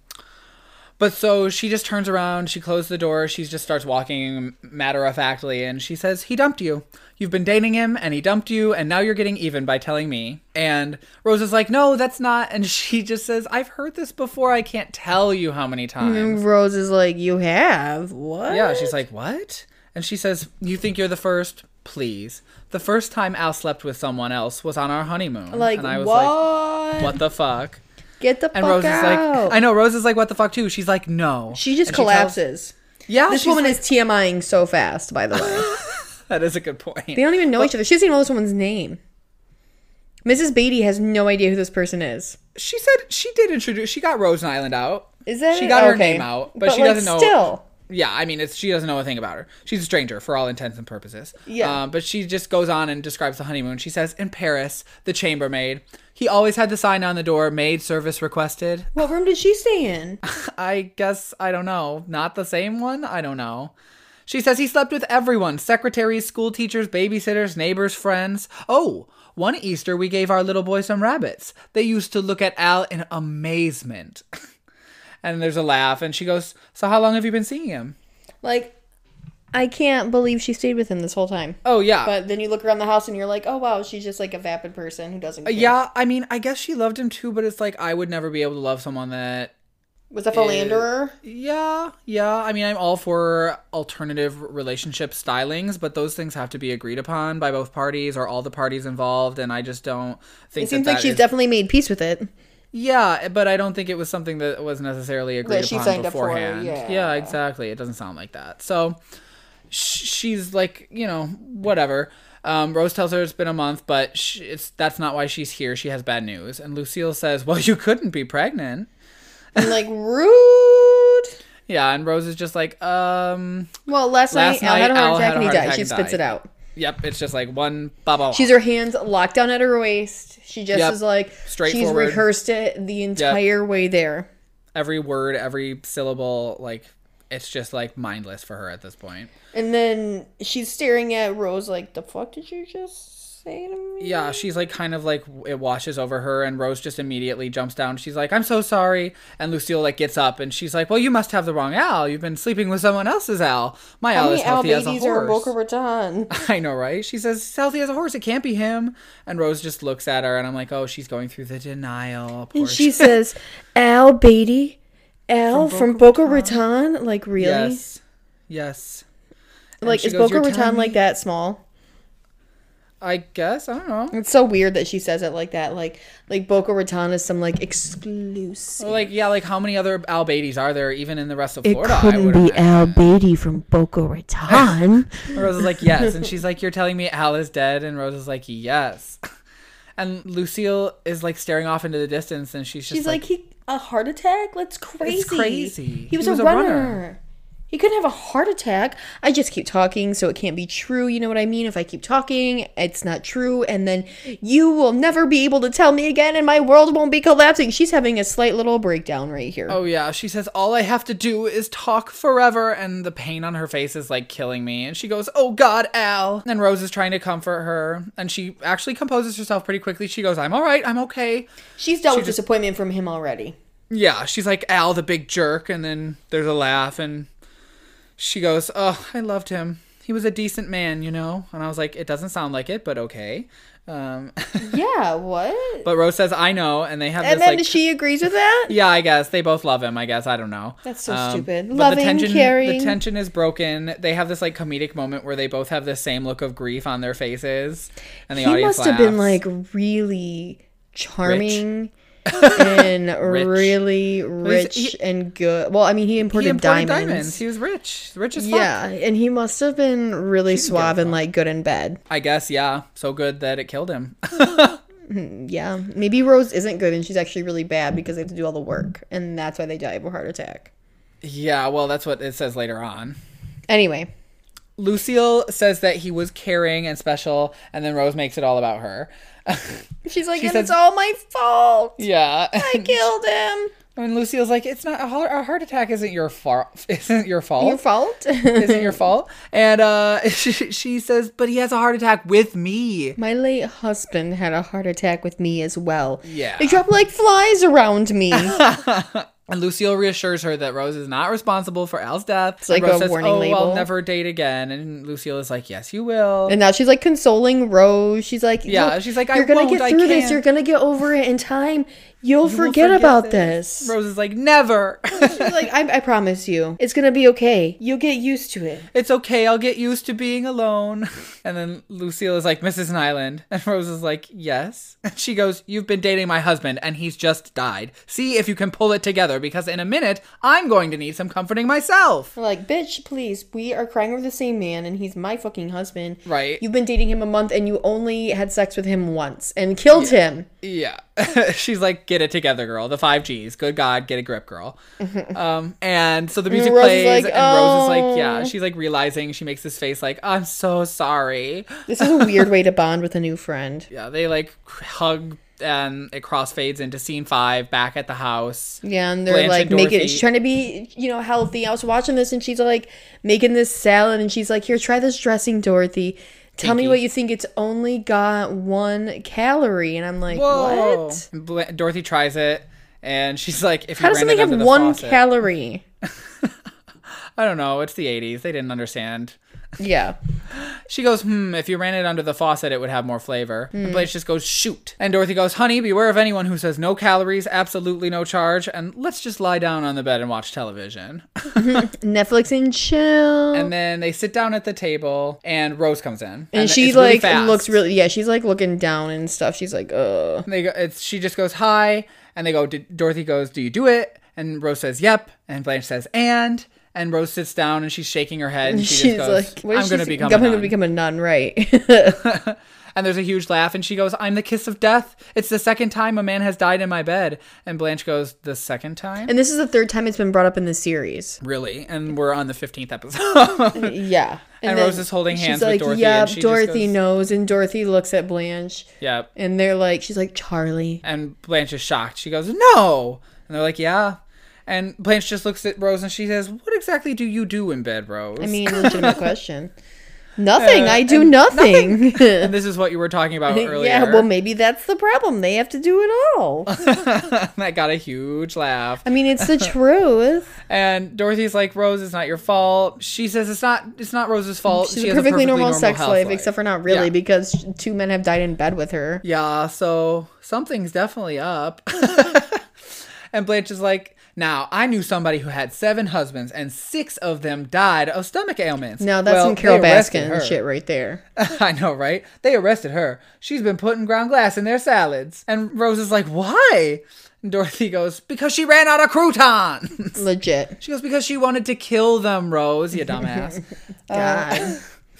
But so she just turns around, she closes the door, she just starts walking matter-of-factly, and she says, "He dumped you. You've been dating him, and he dumped you, and now you're getting even by telling me." And Rose is like, "No, that's not." And she just says, "I've heard this before. I can't tell you how many times." And Rose is like, you have? What? Yeah, she's like, "What?" And she says, "You think you're the first? Please. The first time Al slept with someone else was on our honeymoon." Like, and I was what? like, "What the fuck?" Get the And fuck Rose out. is like, I know, Rose is like, "What the fuck," too. She's like, "No." She just And tells- collapses. yeah, This she's woman like- is TMIing so fast, by the way. That is a good point. They don't even know each other. She doesn't even know this woman's name. Missus Beatty has no idea who this person is. She said she did introduce. She got Rose Island out. Is that She it? got her Okay. name out, but, she like, doesn't know. Still, Yeah, I mean, it's she doesn't know a thing about her. She's a stranger for all intents and purposes. Yeah. Um, but she just goes on and describes the honeymoon. She says, "In Paris, the chambermaid. He always had the sign on the door, maid service requested." what room did she stay in? I guess, I don't know. Not the same one? I don't know. She says he slept with everyone. Secretaries, school teachers, babysitters, neighbors, friends. Oh, one Easter we gave our little boy some rabbits. They used to look at Al in amazement. And there's a laugh, and she goes, "So how long have you been seeing him?" Like, I can't believe she stayed with him this whole time. Oh, yeah. But then you look around the house and you're like, oh, wow, she's just like a vapid person who doesn't care. Yeah, I mean, I guess she loved him too, but it's like I would never be able to love someone that... Was a philanderer? Yeah, yeah. I mean, I'm all for alternative relationship stylings, but those things have to be agreed upon by both parties or all the parties involved, and I just don't think It seems that like that she's is- definitely made peace with it. Yeah, but I don't think it was something that was necessarily agreed That she upon signed up for, beforehand. yeah. Yeah, exactly. It doesn't sound like that. So sh- she's like, you know, whatever. Um, Rose tells her it's been a month, but sh- it's that's not why she's here. She has bad news. And Lucille says, "Well, you couldn't be pregnant." And like, rude. Yeah, and Rose is just like, um, Well, last, Last night, Al had a night, heart Al attack had a and he heart died. attack She and spits died. it out. yep, it's just like one bubble. She's her hands locked down at her waist. She just Yep. is like, she's Straightforward. rehearsed it the entire way there. Every word, every syllable, like, it's just like mindless for her at this point. And then she's staring at Rose like, the fuck did you just say to me? Yeah, she's like kind of like it washes over her, and Rose just immediately jumps down. She's like, "I'm so sorry." And Lucille like gets up and she's like, "Well, you must have the wrong Al. You've been sleeping with someone else's Al. My How Al many is Al healthy as a babies are in Boca horse." Raton? I know, right? She says, "He's healthy as a horse. It can't be him." And Rose just looks at her, and I'm like, "Oh, she's going through the denial." Poor And she says, Al Beatty? Al From from Boca Boca Raton? Like, really? Yes, yes. And Like, she is goes, Boca "You're Raton telling like me-" that small? I guess I don't know. It's so weird that she says it like that. Like, like Boca Raton is some like exclusive. Well, like yeah, like how many other Al Beatties are there even in the rest of It Florida? I couldn't would be Al imagine. Beatty from Boca Raton. Rose is like, "Yes." And she's like, "You're telling me Al is dead?" And Rose is like, "Yes." And Lucille is like staring off into the distance, and she's just She's like, he a heart attack? That's crazy. crazy. He was, He was a, a runner. runner. He He couldn't have a heart attack. I just keep talking, so it can't be true. You know what I mean? If I keep talking, it's not true. And then you will never be able to tell me again, and my world won't be collapsing. She's having a slight little breakdown right here. Oh, yeah. She says, all I have to do is talk forever. And the pain on her face is like killing me. And she goes, oh, God, Al. And Rose is trying to comfort her. And she actually composes herself pretty quickly. She goes, I'm all right. I'm okay. She's dealt She with just- disappointment from him already. Yeah. She's like, Al, the big jerk. And then there's a laugh. And she goes, oh, I loved him. He was a decent man, you know? And I was like, it doesn't sound like it, but okay. Um, Yeah, what? but Rose says, I know. And they have And this then like... she agrees with that? Yeah, I guess. They both love him, I guess. I don't know. That's so Um, stupid. but Loving, the tension, caring. The tension is broken. They have this like comedic moment where they both have the same look of grief on their faces. And the He audience must have been laughs. like really charming and Rich. really rich he- and good. Well, I mean, he imported, He imported diamonds. diamonds. He was rich. Rich as fuck. Yeah, and he must have been really She didn't give a suave and fuck. like good in bed. I guess, yeah. So good that it killed him. Yeah, maybe Rose isn't good and she's actually really bad because they have to do all the work, and that's why they die of a heart attack. Yeah, well, that's what it says later on. Anyway, Lucille says that he was caring and special, and then Rose makes it all about her. she's like, She and says- it's all my fault. Yeah. I killed him. And Lucille's like, it's not a heart, a heart attack isn't your fault. Isn't your fault. Your fault? Isn't your fault. And uh, she, she says, but he has a heart attack with me. My late husband had a heart attack with me as well. Yeah. They dropped like flies around me. And Lucille reassures her that Rose is not responsible for Al's death. It's like and Rose a says, warning oh, label. I'll never date again. And Lucille is like, yes, you will. And now she's like consoling Rose. She's like, Yeah, "Look, she's like, I you're gonna won't, get I through this. can't." You're gonna get over it in time. You'll You will forget, about this." Rose is like, never. She's like, I, I promise you, it's gonna be okay. You'll get used to it. It's okay. I'll get used to being alone. And then Lucille is like, Missus Nyland. And Rose is like, yes. And she goes, you've been dating my husband and he's just died. See if you can pull it together because in a minute, I'm going to need some comforting myself. We're like, bitch, please. We are crying over the same man, and he's my fucking husband. Right. You've been dating him a month, and you only had sex with him once and killed him. Yeah. She's like, get it together, girl. The five G's. Good God, get a grip, girl. um, and so the music Rose is plays like, and Rose is like, yeah, "Oh." she's like realizing, she makes this face like, I'm so sorry. This is a weird way to bond with a new friend. Yeah, they like hug and it crossfades into scene five back at the house. Yeah, and they're Blanche like and making, Dorothy. she's trying to be, you know, healthy. I was watching this and she's like making this salad and she's like, here, try this dressing, Dorothy. Tell me Pinky. what you think. It's only got one calorie. And I'm like, Whoa. what? And Bla- Dorothy tries it and she's like, if you How does ran something it under have the one faucet- calorie? I don't know. It's the eighties. They didn't understand. Yeah. She goes, hmm, if you ran it under the faucet, it would have more flavor. Hmm. And Blanche just goes, shoot. And Dorothy goes, honey, beware of anyone who says no calories, absolutely no charge, and let's just lie down on the bed and watch television. Netflix and chill. And then they sit down at the table, and Rose comes in. And, she it's really like fast. looks really, yeah, she's like looking down and stuff. She's like, ugh. They go, it's, she just goes, hi, and they go, did, Dorothy goes, do you do it? And Rose says, yep. And Blanche says, and... And Rose sits down and she's shaking her head and she She's just goes, like, what I'm is going to she- become I'm a gonna nun. become a nun, right? And there's a huge laugh and she goes, I'm the kiss of death. It's the second time a man has died in my bed. And Blanche goes, the second time? And this is the third time it's been brought up in the series. Really? And we're on the fifteenth episode. Yeah. And then Rose is holding hands she's with like, Dorothy, Yep, and she just Dorothy goes- knows. And Dorothy looks at Blanche. Yep. And they're like, she's like, Charlie. And Blanche is shocked. She goes, no. And they're like, yeah. And Blanche just looks at Rose and she says, what exactly do you do in bed, Rose? I mean, legitimate question. Nothing. Uh, I do and nothing. and this is what you were talking about earlier. Yeah, well, maybe that's the problem. They have to do it all. That got a huge laugh. I mean, it's the truth. And Dorothy's like, Rose, it's not your fault. She says it's not it's not Rose's fault. She's she a has perfectly, normal, sex health life, except for not really, Yeah. because two men have died in bed with her. Yeah, so something's definitely up. And Blanche is like, now, I knew somebody who had seven husbands and six of them died of stomach ailments. Now that's Well, some Carol they arrested Baskin her. shit right there. I know, right? They arrested her. She's been putting ground glass in their salads. And Rose is like, why? And Dorothy goes, because she ran out of croutons. Legit. She goes, because she wanted to kill them, Rose, you dumbass. God.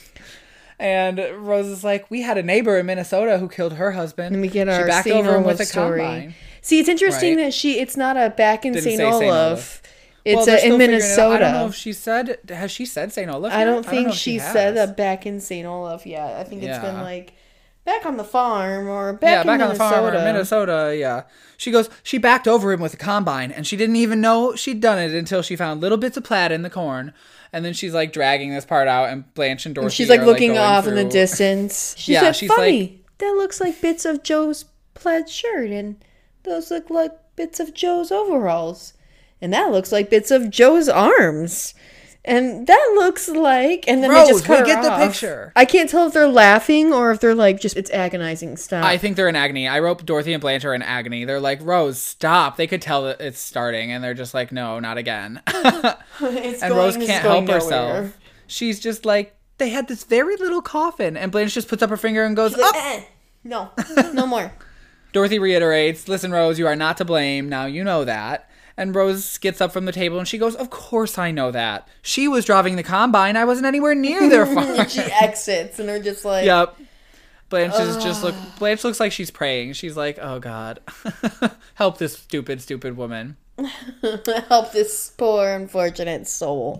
And Rose is like, we had a neighbor in Minnesota who killed her husband. And we get She our backed Saint over him Olaf with a story. combine. See, it's interesting Right. that she, it's not a back in Didn't Saint say Saint Olaf. Olaf. It's Well, they're uh, still in figuring it out. I don't know Minnesota. if she said, has she said Saint Olaf I yet? don't think know if she has. said that back in Saint Olaf yet. I think it's been Yeah. like back on the farm or back Yeah, in back on the Minnesota. farm or Minnesota, yeah. She goes, she backed over him with a combine, and she didn't even know she'd done it until she found little bits of plaid in the corn. And then she's like dragging this part out, and Blanche and Dorothy And she's like are, looking going off in the through- distance. She Yeah, said, she's funny, that looks like bits of Joe's plaid shirt, and those look like bits of Joe's overalls. And that looks like bits of Joe's arms. And that looks like... And then Rose, they just cut we her get the off. picture. I can't tell if they're laughing or if they're like, just, it's agonizing stuff. I think they're in agony. I wrote Dorothy and Blanche are in agony. They're like, Rose, stop. They could tell that it's starting, and they're just like, no, not again. It's and going- Rose it's can't going help nowhere. herself. She's just like, they had this very little coffin, and Blanche just puts up her finger and goes, She's like, up. eh, no, no more. Dorothy reiterates, listen, Rose, you are not to blame. Now you know that. And Rose gets up from the table and she goes, of course I know that. She was driving the combine. I wasn't anywhere near their farm. And she exits, and they're just like, Yep. Blanche is just look. Blanche looks like she's praying. She's like, "Oh God, help this stupid, stupid woman." help this poor, unfortunate soul.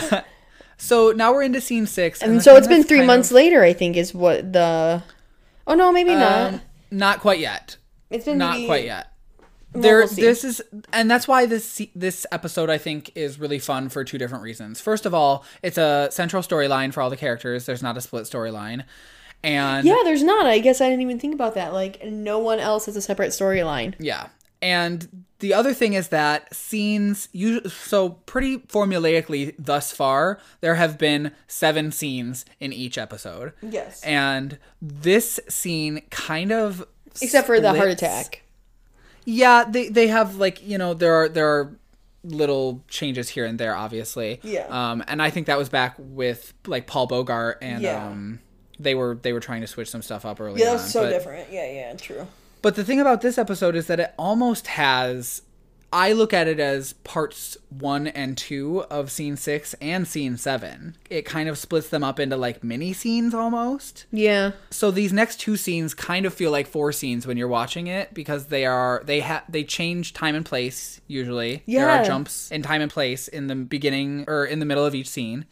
So now we're into scene six, And the so thing it's been that's three kind months of- later, I think, is what the... Oh, no, maybe not. Um, not quite yet. It's been Not maybe- quite yet. Well, There, we'll see. this is, and that's why this se- this episode I think is really fun for two different reasons. First of all, it's a central storyline for all the characters. There's not a split storyline, and Yeah, there's not. I guess I didn't even think about that. Like, no one else has a separate storyline. Yeah. And the other thing is that scenes, you so pretty formulaically thus far, there have been seven scenes in each episode. Yes. And this scene kind of Except for the heart splits- attack. Yeah, they they have like, you know, there are there are little changes here and there, obviously. Yeah. Um, and I think that was back with like Paul Bogart and Yeah. um they were they were trying to switch some stuff up early Yeah, on. that's so but- different. Yeah, yeah, true. But the thing about this episode is that it almost has, I look at it as parts one and two of scene six and scene seven. It kind of splits them up into like mini scenes almost. Yeah. So these next two scenes kind of feel like four scenes when you're watching it because they are, they have, they change time and place usually. There Yeah. are jumps in time and place in the beginning or in the middle of each scene.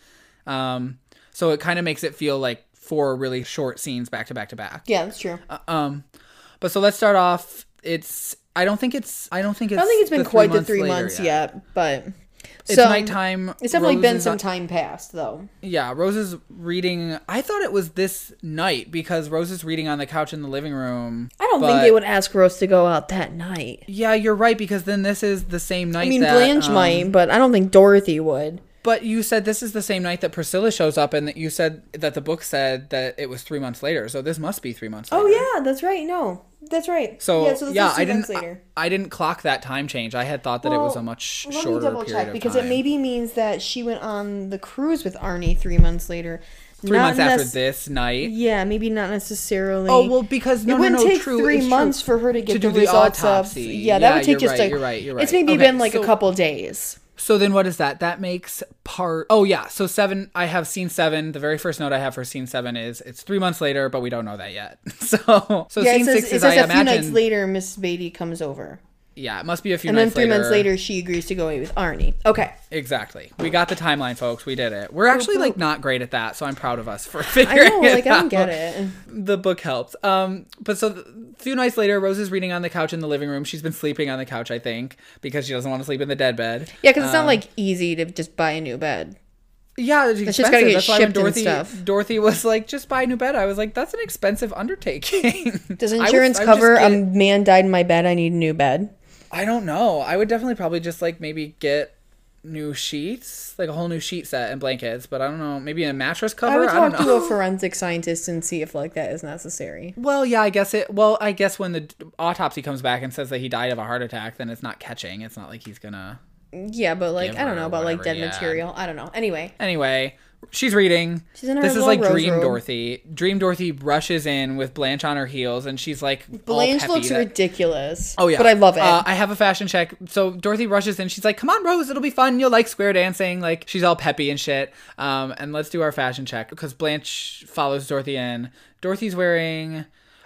Um, so it kind of makes it feel like four really short scenes back to back to back. Yeah, that's true. Um, but so let's start off. It's I don't think it's I don't think it's I don't think it's been the quite the months three later months yet, but... It's so, nighttime. It's definitely Rose been is some on- time past, though. Yeah, Rose is reading. I thought it was this night because Rose is reading on the couch in the living room. I don't think but- they would ask Rose to go out that night. Yeah, you're right because then this is the same night. I mean, that, Blanche um, might, but I don't think Dorothy would. But you said this is the same night that Priscilla shows up, and that you said that the book said that it was three months later. So this must be three months. Oh, later. yeah, that's right. No, that's right. So yeah, yeah, so this is two I didn't. months later. I, I didn't clock that time change. I had thought that it was a Well, much Let shorter me double period check of because time. it maybe means that she went on the cruise with Arnie three months later. three Not months after nec- this night. Yeah, Oh maybe not necessarily. well, because no, it no, wouldn't no, take true. three it's true. months for her to get To the do the results autopsy. of. Yeah, that Yeah, would take you're just right, like you're right, you're It's right. maybe Okay, been like so- a couple days. So then what is that? That makes part... Oh, yeah. So seven... I have scene seven. The very first note I have for scene seven is it's three months later, but we don't know that yet. So, so Yeah, scene it says, six it is, says I a few imagine... nights later, Miss Beatty comes over. Yeah, it must be a few And then nights three later. months later, she agrees to go away with Arnie. Okay. Exactly. We got the timeline, folks. We did it. We're actually, Whoop, like, whoop. not great at that, so I'm proud of us for I figuring know, it like, I don't out. get it. The book helped. Um, but so th- a few nights later, Rose is reading on the couch in the living room. She's been sleeping on the couch, I think, because she doesn't want to sleep in the dead bed. Yeah, because it's not Um, like easy to just buy a new bed. Yeah, it's just expensive. gotta get That's why when shipped and Dorothy, stuff. Dorothy was like, just buy a new bed. I was like, that's an expensive undertaking. Does I would- insurance I would just cover a get- man died in my bed, I need a new bed? I don't know. I would definitely probably just like maybe get new sheets, like a whole new sheet set and blankets, but I don't know, maybe a mattress cover. I would I don't talk to know. a forensic scientist and see if like that is necessary. Well, yeah, I guess it. Well, I guess when the d- autopsy comes back and says that he died of a heart attack, then it's not catching. It's not like he's gonna. Yeah, but like, Give I don't her know about like whatever, dead yeah. material. I don't know. Anyway. Anyway, she's reading. She's in her This is little like rose Dream robe. Dorothy. Dream Dorothy rushes in with Blanche on her heels, and she's like, all Blanche peppy looks that- ridiculous. Oh yeah, But I love it. Uh, I have a fashion check. So Dorothy rushes in. She's like, "Come on, Rose, it'll be fun. You'll like square dancing." Like she's all peppy and shit. Um, and let's do our fashion check because Blanche follows Dorothy in. Dorothy's wearing.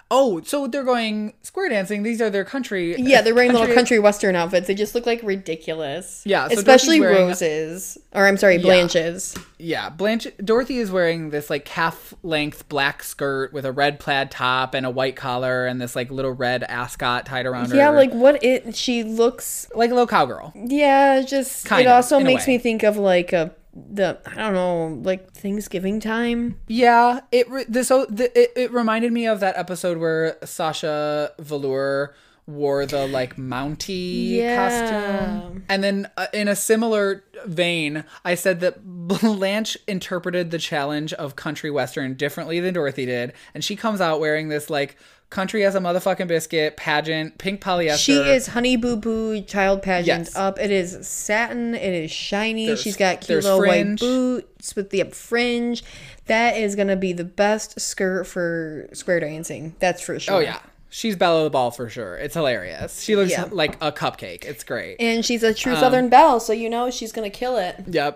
Oh, so they're going square dancing. These are their country. Yeah, they're wearing little country western outfits. They just look like ridiculous. Yeah, so especially Dorothy's wearing- Rose's. Or I'm sorry, Blanche's. Yeah, Blanche. Dorothy is wearing this like calf-length black skirt with a red plaid top and a white collar and this like little red ascot tied around her. Yeah, like what it she looks like a little cowgirl. Yeah, just Kind it of, also in a makes way. me think of like a the I don't know, like Thanksgiving time. Yeah, it re- this so the, it, it reminded me of that episode where Sasha Velour wore the like Mountie Yeah. costume. And then uh, in a similar vein, I said that Blanche interpreted the challenge of country western differently than Dorothy did, and she comes out wearing this like country as a motherfucking biscuit pageant, pink polyester. She is Honey Boo Boo child pageant Yes. up. It is satin. It is shiny. There's- She's got cute there's little fringe. white boots with the up fringe. That is gonna be the best skirt for square dancing. That's for sure. Oh yeah. She's Bella the Ball for sure. It's hilarious. She looks Yeah. like a cupcake. It's great. And she's a Um, true Southern belle, so you know she's gonna kill it. Yep.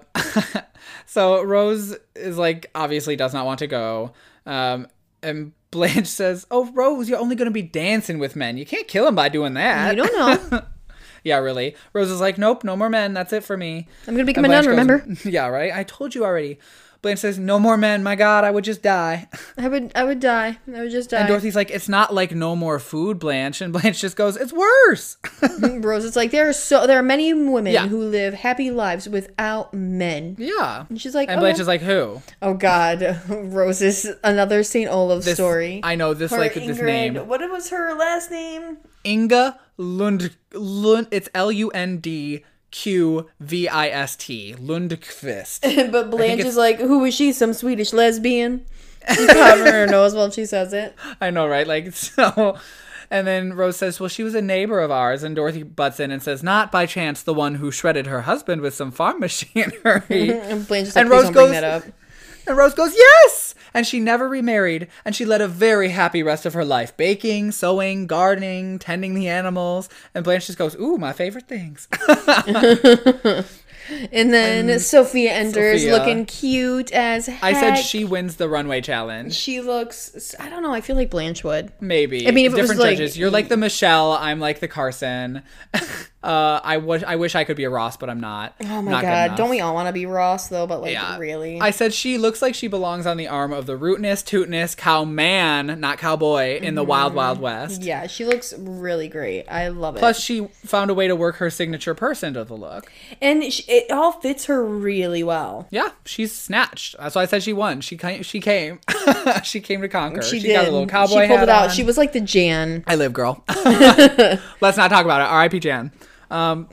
So Rose is like, obviously does not want to go. Um, and Blanche says, "Oh, Rose, you're only going to be dancing with men. You can't kill them by doing that." You don't know. Yeah, really. Rose is like, "Nope, no more men. That's it for me." I'm gonna become And a nun. Blanche goes, Remember? Yeah, right. I told you already. Blanche says, "No more men. My God, I would just die." I would. I would die. I would just die. And Dorothy's like, "It's not like no more food, Blanche." And Blanche just goes, "It's worse." Rose is like, there are so there are many women Yeah. who live happy lives without men. Yeah. And she's like, And oh, Blanche is like, "Who?" oh God, Rose is another Saint Olaf This, story. I know this Her like this Ingrid- name. What was her last name? Inga Lund Lund. It's L U N D Q V I S T. Lundqvist. But Blanche it's- is like, who is she? Some Swedish lesbian? She's covering her nose while she says it. I know, right? Like so. And then Rose says, "Well, she was a neighbor of ours." And Dorothy butts in and says, "Not by chance the one who shredded her husband with some farm machinery." And Blanche is like, And please Rose don't bring goes- that up. And Rose goes, "Yes!" And she never remarried, and she led a very happy rest of her life, baking, sewing, gardening, tending the animals. And Blanche just goes, "Ooh, my favorite things." And then Sophia enters Sophia. looking cute as heck. I said she wins the runway challenge. She looks, I don't know, I feel like Blanche would. Maybe. I mean, if it was different like- judges. You're like the Michelle. I'm like the Carson. uh, I wish I wish I could be a Ross, but I'm not. Oh my Not good God. enough. Don't we all want to be Ross though? But like, Yeah. really? I said she looks like she belongs on the arm of the rootness, tootness, cow man, not cowboy, in the Wild Wild West. Yeah, she looks really great. I love it. Plus, she found a way to work her signature purse into the look. and she, it all fits her really well. Yeah, she's snatched. That's why I said she won. She came. She came. she came to conquer. She, She, did. got a little cowboy She pulled hat it out. on. She was like the Jan. I live, girl. Let's not talk about it. R I P Jan. Um,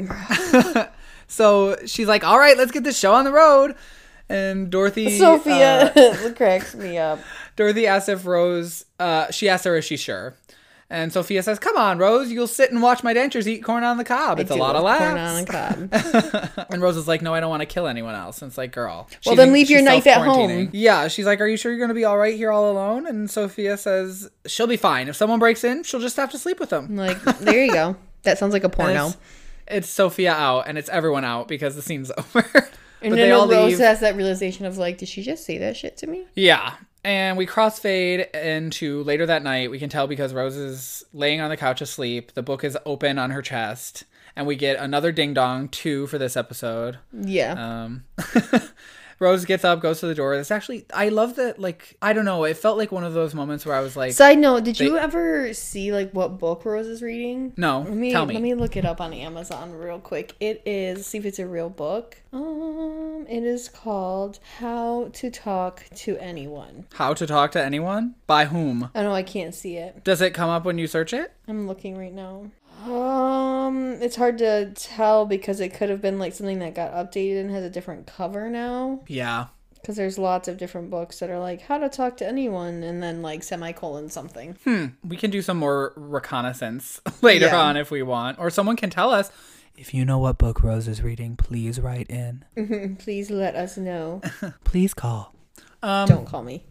so she's like, "All right, let's get this show on the road." And Dorothy, Sophia uh, cracks me up. Dorothy asks if Rose. Uh, she asked her if she's sure. And Sophia says, "Come on, Rose, you'll sit and watch my dancers eat corn on the cob. It's I a do lot of love corn on laughs." a cob. And Rose is like, "No, I don't want to kill anyone else." And it's like, girl. Well, She then thinks leave your she's knife at home. self-quarantining. Yeah, she's like, "Are you sure you're going to be all right here all alone?" And Sophia says, "She'll be fine. If someone breaks in, she'll just have to sleep with them." I'm like, there you go. That sounds like a And porno. It's, it's Sophia out, and it's everyone out because the scene's over. And But then they all Rose leave. has that realization of like, did she just say that shit to me? Yeah. And we crossfade into later that night. We can tell because Rose is laying on the couch asleep. The book is open on her chest. And we get another ding dong, two for this episode. Yeah. Um, Rose gets up, goes to the door. It's actually, I love that, like, I don't know. It felt like one of those moments where I was like, Side note, did you they- ever see like what book Rose is reading? no, Let me tell me. let me look it up on Amazon real quick. It is, see if it's a real book. Um, it is called How to Talk to Anyone. How to talk to anyone? By whom? I know I can't see it. Does it come up when you search it? I'm looking right now. Um, it's hard to tell because it could have been like something that got updated and has a different cover now. Yeah. Because there's lots of different books that are like how to talk to anyone and then like semicolon something. Hmm. We can do some more reconnaissance later Yeah. on if we want. Or someone can tell us. If you know what book Rose is reading, please write in. Please let us know. Please call. Um, Don't call me.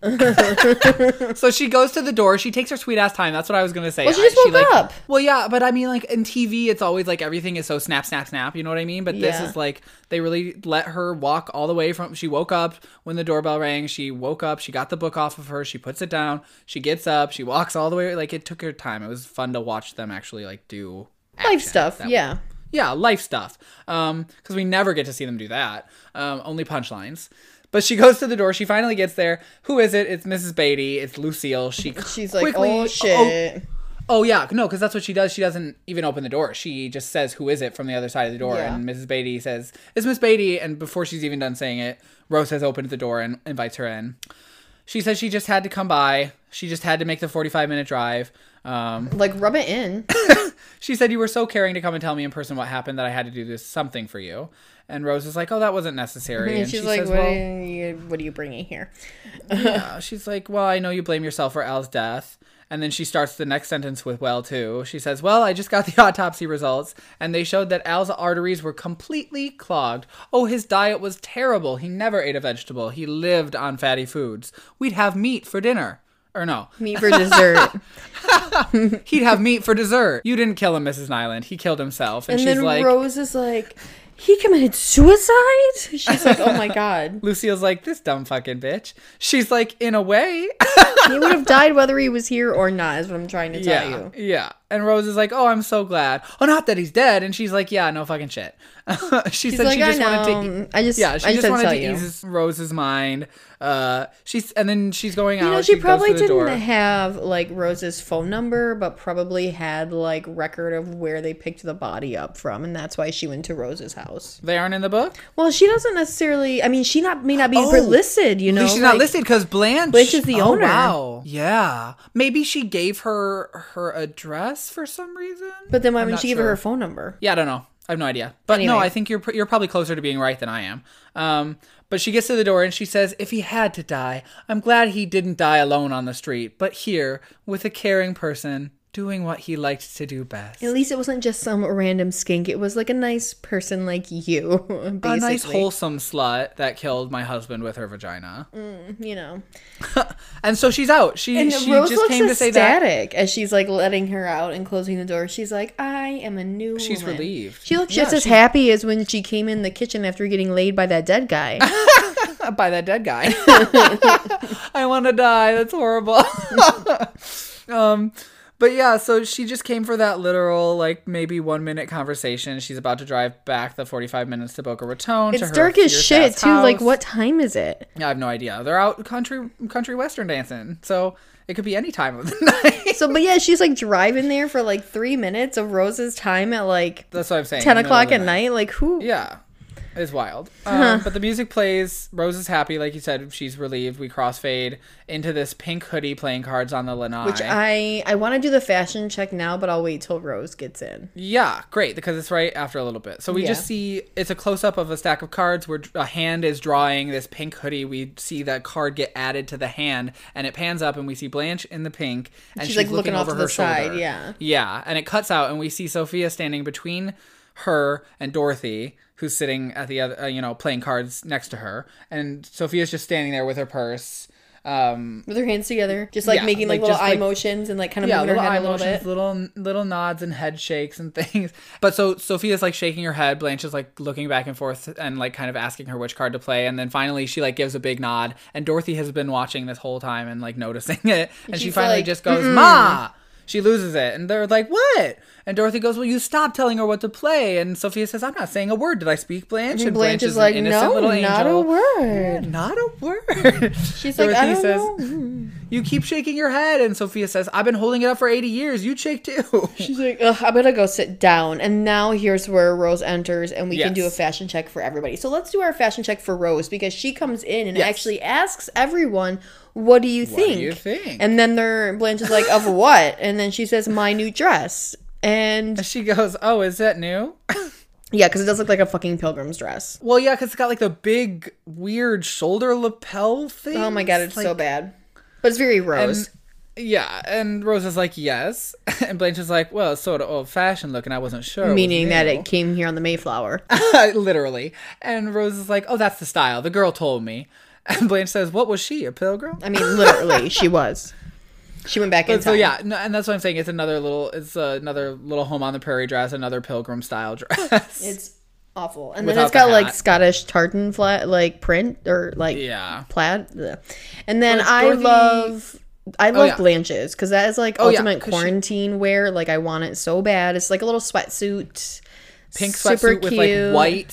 So she goes to the door. She takes her sweet ass time. That's what I was gonna say. Well, she just I- woke like, up. Well, yeah, but I mean, like in T V, it's always like everything is so snap, snap, snap. You know what I mean? But this Yeah. is like they really let her walk all the way from. She woke up when the doorbell rang. She woke up. She got the book off of her. She puts it down. She gets up. She walks all the way. Like it took her time. It was fun to watch them actually like do Life action stuff. that Yeah. Yeah, life stuff. Um, because we never get to see them do that. Um, only punchlines. But she goes to the door. She finally gets there. Who is it? It's Missus Beatty. It's Lucille. She She's like, quickly, oh shit. Oh, oh, yeah, no, because that's what she does. She doesn't even open the door. She just says, "Who is it?" from the other side of the door, Yeah. and Missus Beatty says, "It's Miss Beatty." And before she's even done saying it, Rose has opened the door and invites her in. She says she just had to come by. She just had to make the forty-five minute drive. Um, Like, rub it in. She said, "You were so caring to come and tell me in person what happened that I had to do this something for you." And Rose is like, "Oh, that wasn't necessary." And she's she like, says, what, well, are you, what are you bringing here? yeah. She's like, "Well, I know you blame yourself for Al's death." And then she starts the next sentence with, "Well, too." She says, "Well, I just got the autopsy results, and they showed that Al's arteries were completely clogged. Oh, his diet was terrible. He never ate a vegetable. He lived on fatty foods. We'd have meat for dinner. Or no. Meat for dessert. He'd have meat for dessert. You didn't kill him, Missus Nyland. He killed himself." And, And she's then like... Rose is like, he committed suicide? She's like, oh my God. Lucille's like, "This dumb fucking bitch." She's like, "In a way." He would have died whether he was here or not, is what I'm trying to tell Yeah, you. yeah. And Rose is like, "Oh, I'm so glad." Oh, not that he's dead. And she's like, "Yeah, no fucking shit." she She's said like, she just I wanted know. to. I just, Yeah, she I just, just, had to wanted tell to you. ease Rose's mind. Uh, she's and then she's going out. You know, she, goes probably to the didn't door. have like Rose's phone number, but probably had like record of where they picked the body up from, and that's why she went to Rose's house. They aren't in the book. Well, she doesn't necessarily. I mean, she not may not be Oh, listed. You know, she's not like- listed because Blanche. Blanche is the oh, owner. Wow. Yeah. Maybe she gave her her address for some reason. But then why I'm wouldn't not she give sure. her her phone number? Yeah, I don't know. I have no idea. But no, Anyway. I think you're pr- you're probably closer to being right than I am. Um, but she gets to the door and she says, "If he had to die, I'm glad he didn't die alone on the street, but here with a caring person doing what he liked to do best." At least it wasn't just some random skink. It was like a nice person like you, basically. A nice wholesome slut that killed my husband with her vagina. You know. And so she's out. She And she Rose just looks came to say that. ecstatic as she's like letting her out and closing the door. She's like, I am a new She's woman. relieved. She looks Yeah, just as she- happy as when she came in the kitchen after getting laid by that dead guy. By that dead guy. I want to die. That's horrible. um, but yeah, so she just came for that literal, like, maybe one minute conversation. She's about to drive back the forty-five minutes to Boca Raton. It's to her dark as fierce shit ass too. Like, house. what time is it? I have no idea. They're out country country western dancing, so it could be any time of the night. So, but yeah, she's like driving there for like three minutes of Rose's time at like That's what I'm saying. ten in the middle o'clock of the at night. Like, who? Yeah. It's wild. Um, but the music plays. Rose is happy. Like you said, she's relieved. We crossfade into this pink hoodie playing cards on the lanai. Which I I want to do the fashion check now, but I'll wait till Rose gets in. Yeah, great, because it's right after a little bit. So we Yeah. just see, it's a close-up of a stack of cards where a hand is drawing this pink hoodie. We see that card get added to the hand, and it pans up, and we see Blanche in the pink, and She's, she's, like, looking off over to her the side, shoulder. yeah. Yeah, and it cuts out, and we see Sophia standing between her and Dorothy, who's sitting at the other, uh, you know, playing cards next to her, and Sophia's just standing there with her purse. Um, With her hands together, just like Yeah, making like, like, little just, eye like- motions and like kind of yeah, moving little her eye head a little motions, bit. little little nods and head shakes and things. But so Sophia's like shaking her head. Blanche is like looking back and forth and like kind of asking her which card to play. And then finally she like gives a big nod. And Dorothy has been watching this whole time and like noticing it. And she she's finally like, just goes, "Ma!" She loses it. And they're like, "What?" And Dorothy goes, "Well, you stopped telling her what to play." And Sophia says, "I'm not saying a word. Did I speak, Blanche?" And And Blanche is an like, innocent no, little not a angel. word. Not a word. She's like, I don't says, know. "You keep shaking your head." And Sophia says, "I've been holding it up for eighty years. You'd shake too." She's like, ugh, I'm gonna go sit down. And now here's where Rose enters, and we can Yes. do a fashion check for everybody. So let's do our fashion check for Rose because she comes in and Yes. actually asks everyone, "What do you What think?" do you think? And then their Blanche is like, "Of what?" And then she says, "My new dress." And She goes, "Oh, is that new?" yeah, because it does look like a fucking pilgrim's dress. Well, yeah, because it's got like the big, weird shoulder lapel thing. Oh my god, it's so Like, bad. But it's very Rose. And, yeah, and Rose is like, "Yes." And Blanche is like, "Well, it's sort of old-fashioned looking. I wasn't sure." it Meaning was that new." it came here on the Mayflower. Literally. And Rose is like, "Oh, that's the style. The girl told me." And Blanche says, what was she, a pilgrim? I mean, literally, she was. She went back in But so time. yeah, no, and that's what I'm saying. It's another little, it's another little home on the prairie dress, another pilgrim style dress. It's awful. And Without then it's got the like hat. Scottish tartan flat, like print or like Yeah. plaid. Ugh. And then But I Dorothy- love, I love yeah. Blanche's because that is like Oh, yeah, ultimate 'cause she- quarantine wear. Like I want it so bad. It's like a little sweatsuit. Pink super sweatsuit with like cute. white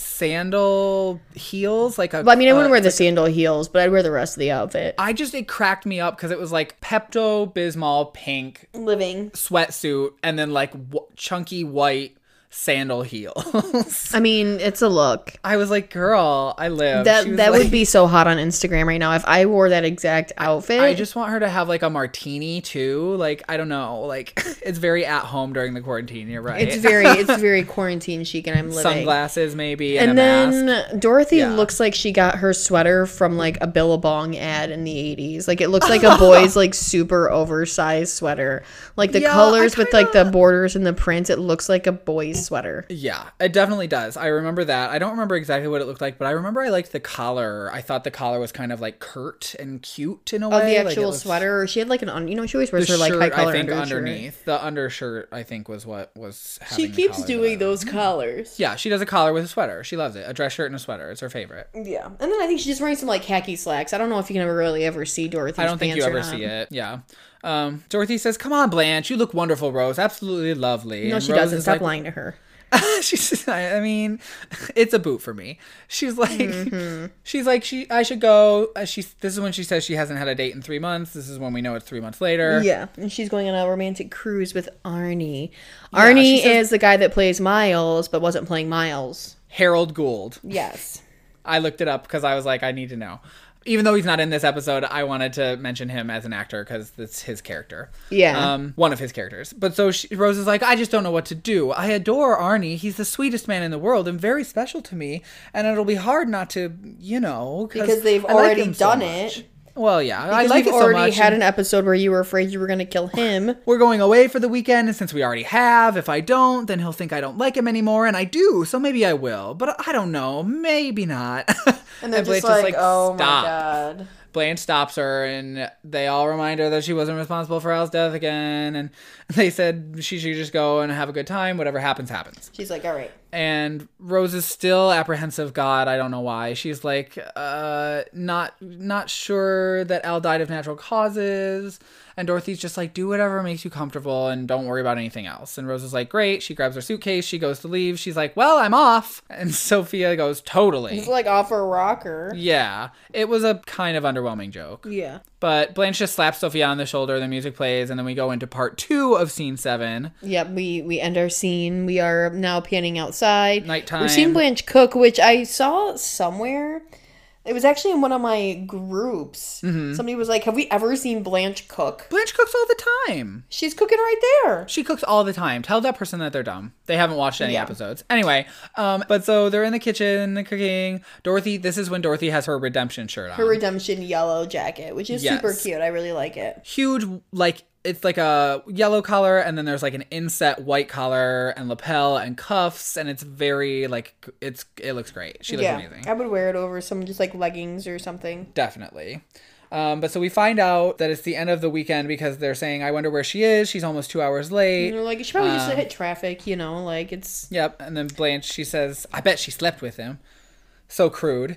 sandal heels, like a. But I mean, I wouldn't uh, wear the sandal heels, but I'd wear the rest of the outfit. I just it cracked me up because it was like Pepto Bismol pink Living. sweatsuit and then like w- chunky white sandal heels. I mean, it's a look. I was like, girl, I live. That She was that like- would be so hot on Instagram right now if I wore that exact outfit. I just want her to have like a martini too. Like I don't know, like it's very at home during the quarantine. You're right. it's very it's very quarantine chic, and I'm living. Sunglasses maybe and, And a then mask. Dorothy Yeah. looks like she got her sweater from like a Billabong ad in the eighties. Like it looks like a boy's like super oversized sweater. Like the Yeah, I colors with like the kinda- borders and the prints, it looks like a boy's sweater. Yeah, it definitely does. I remember that. I don't remember exactly what it looked like, but I remember I liked the collar. I thought the collar was kind of like curt and cute in a Of way. the Like, it actual looks- sweater, she had like an un- you know she always The wears her like shirt, high collar I think, undershirt. underneath. The undershirt, I think, was what was having She the keeps collar that I doing liked. those collars. Yeah, she does a collar with a sweater. She loves it. A dress shirt and a sweater. It's her favorite. Yeah, and then I think she's just wearing some like khaki slacks. I don't know if you can ever really ever see Dorothy's I don't think you pants or ever not. see it. Yeah. Um, Dorothy says, come on, Blanche. You look wonderful, Rose. Absolutely lovely. No, And she Rose doesn't. is Stop like, lying to her. she's I I mean, it's a boot for me. She's like Mm-hmm. she's like she I should go. Uh, she this is when she says she hasn't had a date in three months. This is when we know it's three months later. Yeah, and she's going on a romantic cruise with Arnie. Yeah, Arnie she says- is the guy that plays Miles, but wasn't playing Miles. Harold Gould. Yes. I looked it up because I was like, I need to know. Even though he's not in this episode, I wanted to mention him as an actor because it's his character. Yeah. Um, one of his characters. But so she, Rose is like, I just don't know what to do. I adore Arnie. He's the sweetest man in the world and very special to me. And it'll be hard not to, you know. Because they've I like already him so done much. it. Well, yeah. I Because like we've it so already much. had and an episode where you were afraid you were going to kill him. We're going away for the weekend. And since we already have, if I don't, then he'll think I don't like him anymore. And I do. So maybe I will. But I don't know. Maybe not. And they're Blanche just is like, oh "Stop." my god. Blanche stops her, and they all remind her that she wasn't responsible for Al's death again. And they said she should just go and have a good time. Whatever happens, happens. She's like, all right. And Rose is still apprehensive. God, I don't know why. She's like, uh, not not sure that Al died of natural causes. And Dorothy's just like, do whatever makes you comfortable and don't worry about anything else. And Rose is like, great. She grabs her suitcase. She goes to leave. She's like, well, I'm off. And Sophia goes, totally. He's like off a rocker. Yeah, it was a kind of underwhelming joke. Yeah. But Blanche just slaps Sophia on the shoulder, the music plays, and then we go into part two of scene seven. Yep, we, we end our scene. We are now panning outside. Nighttime. We're seeing Blanche cook, which I saw somewhere. It was actually in one of my groups. Mm-hmm. Somebody was like, have we ever seen Blanche cook? Blanche cooks all the time. She's cooking right there. She cooks all the time. Tell that person that they're dumb. They haven't watched any Yeah. episodes. Anyway, um, but so they're in the kitchen cooking. Dorothy, this is when Dorothy has her redemption shirt on. Her redemption yellow jacket, which is super Yes. cute. I really like it. Huge, like, it's like a yellow collar, and then there's like an inset white collar and lapel and cuffs, and it's very, like, it's it looks great. She looks yeah, amazing. I would wear it over some just like leggings or something. Definitely. Um, but so we find out that it's the end of the weekend because they're saying, I wonder where she is. She's almost two hours late. And they're like, she probably just Um, hit traffic, you know, like it's. Yep. And then Blanche, she says, I bet she slept with him. So crude.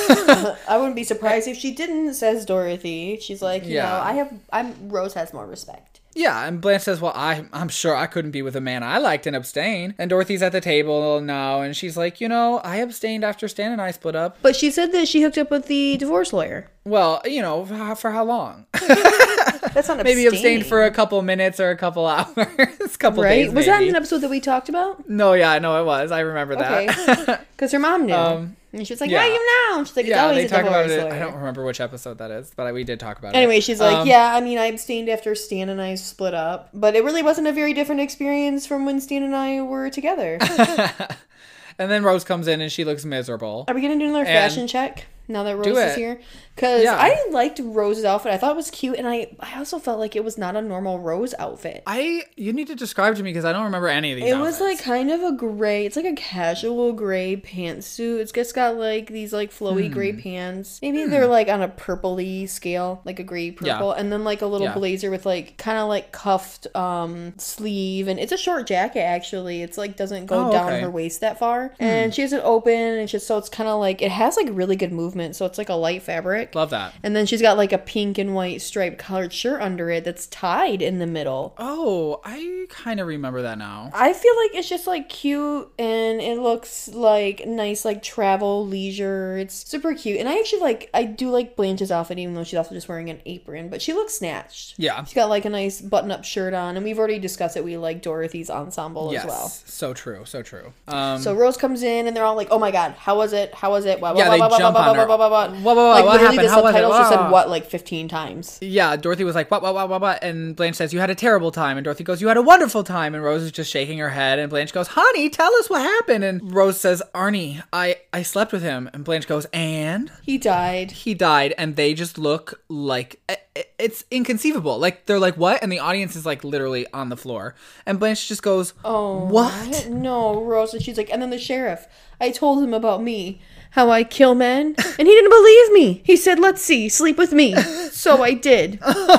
I wouldn't be surprised if she didn't, says Dorothy. She's like, you Yeah. know, I have, I'm, Rose has more respect. Yeah, and Blanche says, well, I, I'm sure I couldn't be with a man I liked and abstain. And Dorothy's at the table now, and she's like, you know, I abstained after Stan and I split up. But she said that she hooked up with the divorce lawyer. Well, you know, for how, for how long? That's not Maybe abstained abstaining. for a couple minutes or a couple hours, couple Right? days. Was that in maybe. an episode that we talked about? No, yeah, no, it was. I remember Okay. that. Because her mom knew. Um, and she was like, yeah. how do you know? And she's like, it's Yeah, always they a talk about divorce it. lawyer. I don't remember which episode that is, but we did talk about Anyway, it. she's like, Um, yeah, I mean, I abstained after Stan and I split up. But it really wasn't a very different experience from when Stan and I were together. And then Rose comes in and she looks miserable. Are we going to do another And- fashion check? now that Rose Do is it. here. Because Yeah. I liked Rose's outfit. I thought it was cute. And I, I also felt like it was not a normal Rose outfit. I you need to describe to me because I don't remember any of these It outfits. was like kind of a gray, it's like a casual gray pantsuit. It's just got like these like flowy Hmm. gray pants. Maybe they're like on a purpley scale, like a gray purple. Yeah. And then like a little Yeah. blazer with like kind of like cuffed um sleeve. And it's a short jacket actually. It's like doesn't go Oh, down okay. her waist that far. And she has it open and it's just so it's kind of like, it has like really good movement. So it's like a light fabric. Love that. And then she's got like a pink and white striped colored shirt under it that's tied in the middle. Oh, I kind of remember that now. I feel like it's just like cute and it looks like nice, like travel leisure. It's super cute. And I actually like, I do like Blanche's outfit, even though she's also just wearing an apron, but she looks snatched. Yeah. She's got like a nice button up shirt on. And we've already discussed that we like Dorothy's ensemble Yes. as well. So true. So true. Um, So Rose comes in and they're all like, "Oh my god, how was it? How was it?" What, Yeah, what, they what, what, jump what, on her. what, what, what, What, what, what, Like what literally happened? the How was it? subtitles just said What? what like fifteen times. yeah, Dorothy was like, what, what, what, what, what? And Blanche says, you had a terrible time. And Dorothy goes, you had a wonderful time. And Rose is just shaking her head. And Blanche goes, honey, tell us what happened. And Rose says, Arnie, I, I slept with him. And Blanche goes, and? He died. He died. And they just look like, i- i- it's inconceivable. Like, they're like, what? And the audience is like literally on the floor. And Blanche just goes, Oh, what? No, Rose. And she's like, and then the sheriff. I told him about me, how I kill men, and he didn't believe me. He said, "Let's see, sleep with me." So I did,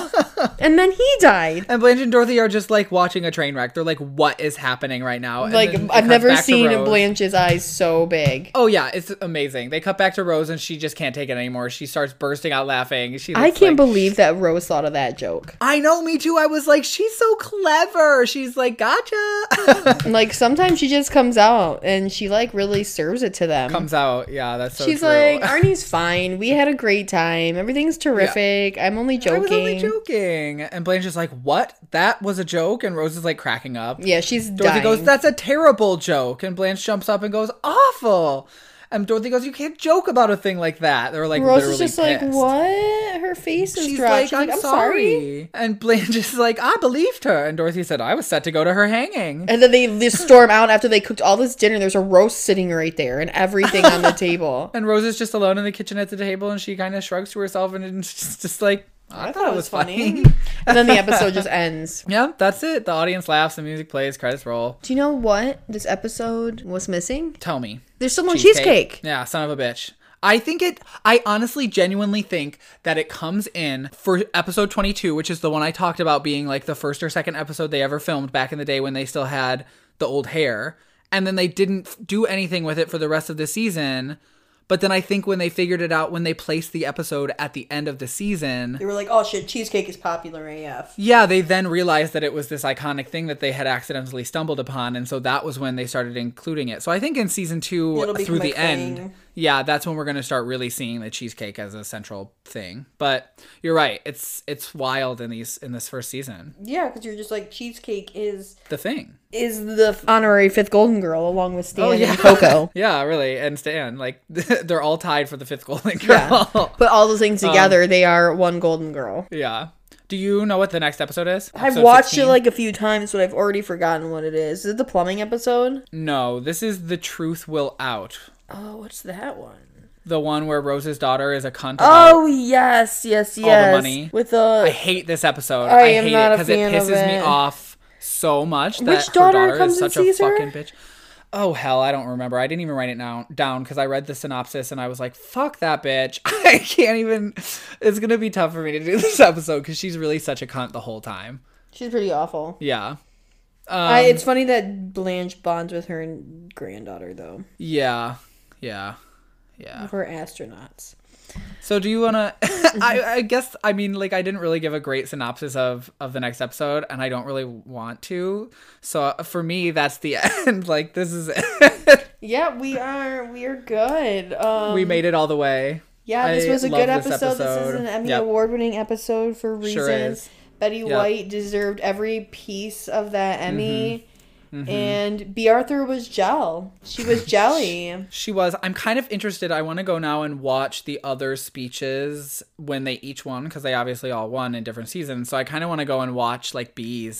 and then he died. And Blanche and Dorothy are just like watching a train wreck. They're like, what is happening right now? And Like then it I've cuts never back to seen Rose. Blanche's eyes so big. Oh yeah, it's amazing. They cut back to Rose and she just can't take it anymore. She starts bursting out laughing. She I looks can't like, believe that Rose thought of that joke. I know, me too. I was like, she's so clever. She's like, gotcha. Like sometimes she just comes out and she like really serves it to them. Comes out. Yeah, that's so She's true. like, Arnie's fine. We had a great time. Everything's terrific. I'm only joking. I was only joking. And Blanche is like, what? That was a joke? And Rose is like cracking up. Yeah, she's Dorothy dying. goes, that's a terrible joke. And Blanche jumps up and goes, awful. And Dorothy goes, you can't joke about a thing like that. They're like, Rose literally is just like, pissed. what? Her face is She's dropped. like, She's I'm, like, I'm sorry. sorry. And Blanche is like, I believed her. And Dorothy said, I was set to go to her hanging. And then they just storm out after they cooked all this dinner. There's a roast sitting right there and everything on the table. And Rose is just alone in the kitchen at the table, and she kind of shrugs to herself, and it's just, just like, I, thought, it was funny. And then the episode just ends. Yeah, that's it. The audience laughs, the music plays, credits roll. Do you know what this episode was missing? Tell me. There's still no cheesecake. Yeah, son of a bitch. I think it, I honestly genuinely think that it comes in for episode twenty-two, which is the one I talked about being like the first or second episode they ever filmed back in the day when they still had the old hair. And then they didn't do anything with it for the rest of the season. But then I think when they figured it out, when they placed the episode at the end of the season, They were like, oh shit, cheesecake is popular A F. yeah, they then realized that it was this iconic thing that they had accidentally stumbled upon. And so that was when they started including it. So I think in season two, It'll through become a the end, thing. yeah, that's when we're going to start really seeing the cheesecake as a central thing. But you're right. It's it's wild in these in this first season. Yeah, because you're just like, cheesecake is The thing. is the honorary fifth Golden Girl along with Stan Oh, yeah. and Coco. Yeah, really. And Stan, like, they're all tied for the fifth Golden Girl. Yeah. Put all those things Um, together, they are one Golden Girl. Yeah. Do you know what the next episode is? I've Episode watched sixteen? it like a few times, but I've already forgotten what it is. Is it the plumbing episode? No, this is The Truth Will Out. Oh, what's that one? The one where Rose's daughter is a cunt about Oh yes, yes, the yes. money. With the I hate this episode. I I, am hate not a it because it fan of pisses me it. off so much that Which her daughter daughter comes is and such a sees her? fucking bitch. Oh hell, I don't remember. I didn't even write it down down because I read the synopsis and I was like, "Fuck that bitch." I can't even. It's gonna be tough for me to do this episode because she's really such a cunt the whole time. she's pretty awful. Yeah. Um, I, it's funny that Blanche bonds with her granddaughter though. yeah. Yeah. Yeah. We're astronauts. So do you want to, I, I guess, I mean, like, I didn't really give a great synopsis of, of the next episode, and I don't really want to. So uh, for me, that's the end. Like, this is it. Yeah, we are. We are good. Um, We made it all the way. Yeah, this I was a love good this episode. This is episode. an Emmy Yep. award-winning episode for reasons. Sure is. Betty Yep. White deserved every piece of that Emmy. Mm-hmm. And B. Arthur was gel. She was jelly. She was. I'm kind of interested. I want to go now and watch the other speeches when they each won, because they obviously all won in different seasons. So I kind of want to go and watch, like, B's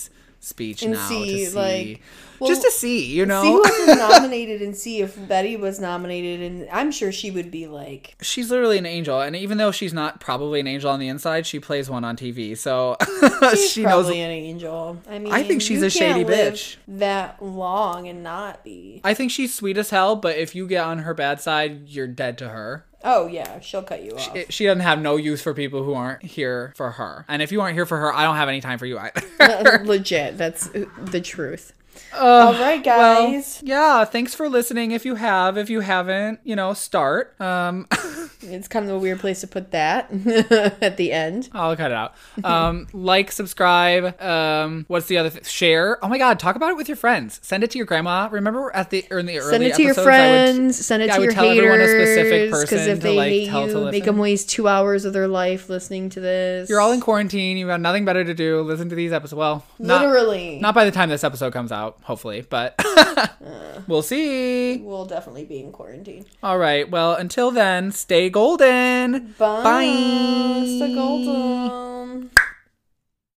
speech And now see, to see, like, well, just to see, you know. See who else is nominated and see if Betty was nominated, and I'm sure she would be like... She's literally an angel, and even though she's not probably an angel on the inside, she plays one on T V, so she's she probably knows. an angel. I mean, I think she's you a shady can't live bitch. that long and not be. I think she's sweet as hell, but if you get on her bad side, you're dead to her. Oh, yeah, she'll cut you off. She, she doesn't have no use for people who aren't here for her. And if you aren't here for her, I don't have any time for you either. Legit, that's the truth. Uh, All right, guys. Well, yeah, thanks for listening. If you have, if you haven't, you know, start. Um, it's kind of a weird place to put that at the end. I'll cut it out. Um, like, subscribe. Um, what's the other thing? Share. Oh my God, talk about it with your friends. Send it to your grandma. Remember at the or in the early send it to episodes, your friends. I would, send it yeah, to I would your tell haters. everyone a specific person Because if to they like hate tell you, to listen. make them waste two hours of their life listening to this. You're all in quarantine. You've got nothing better to do. Listen to these episodes. Well, not, literally. Not by the time this episode comes out, hopefully, but uh, we'll see. We'll definitely be in quarantine. All right. Well, until then, stay golden. Bye. Bye. Stay golden.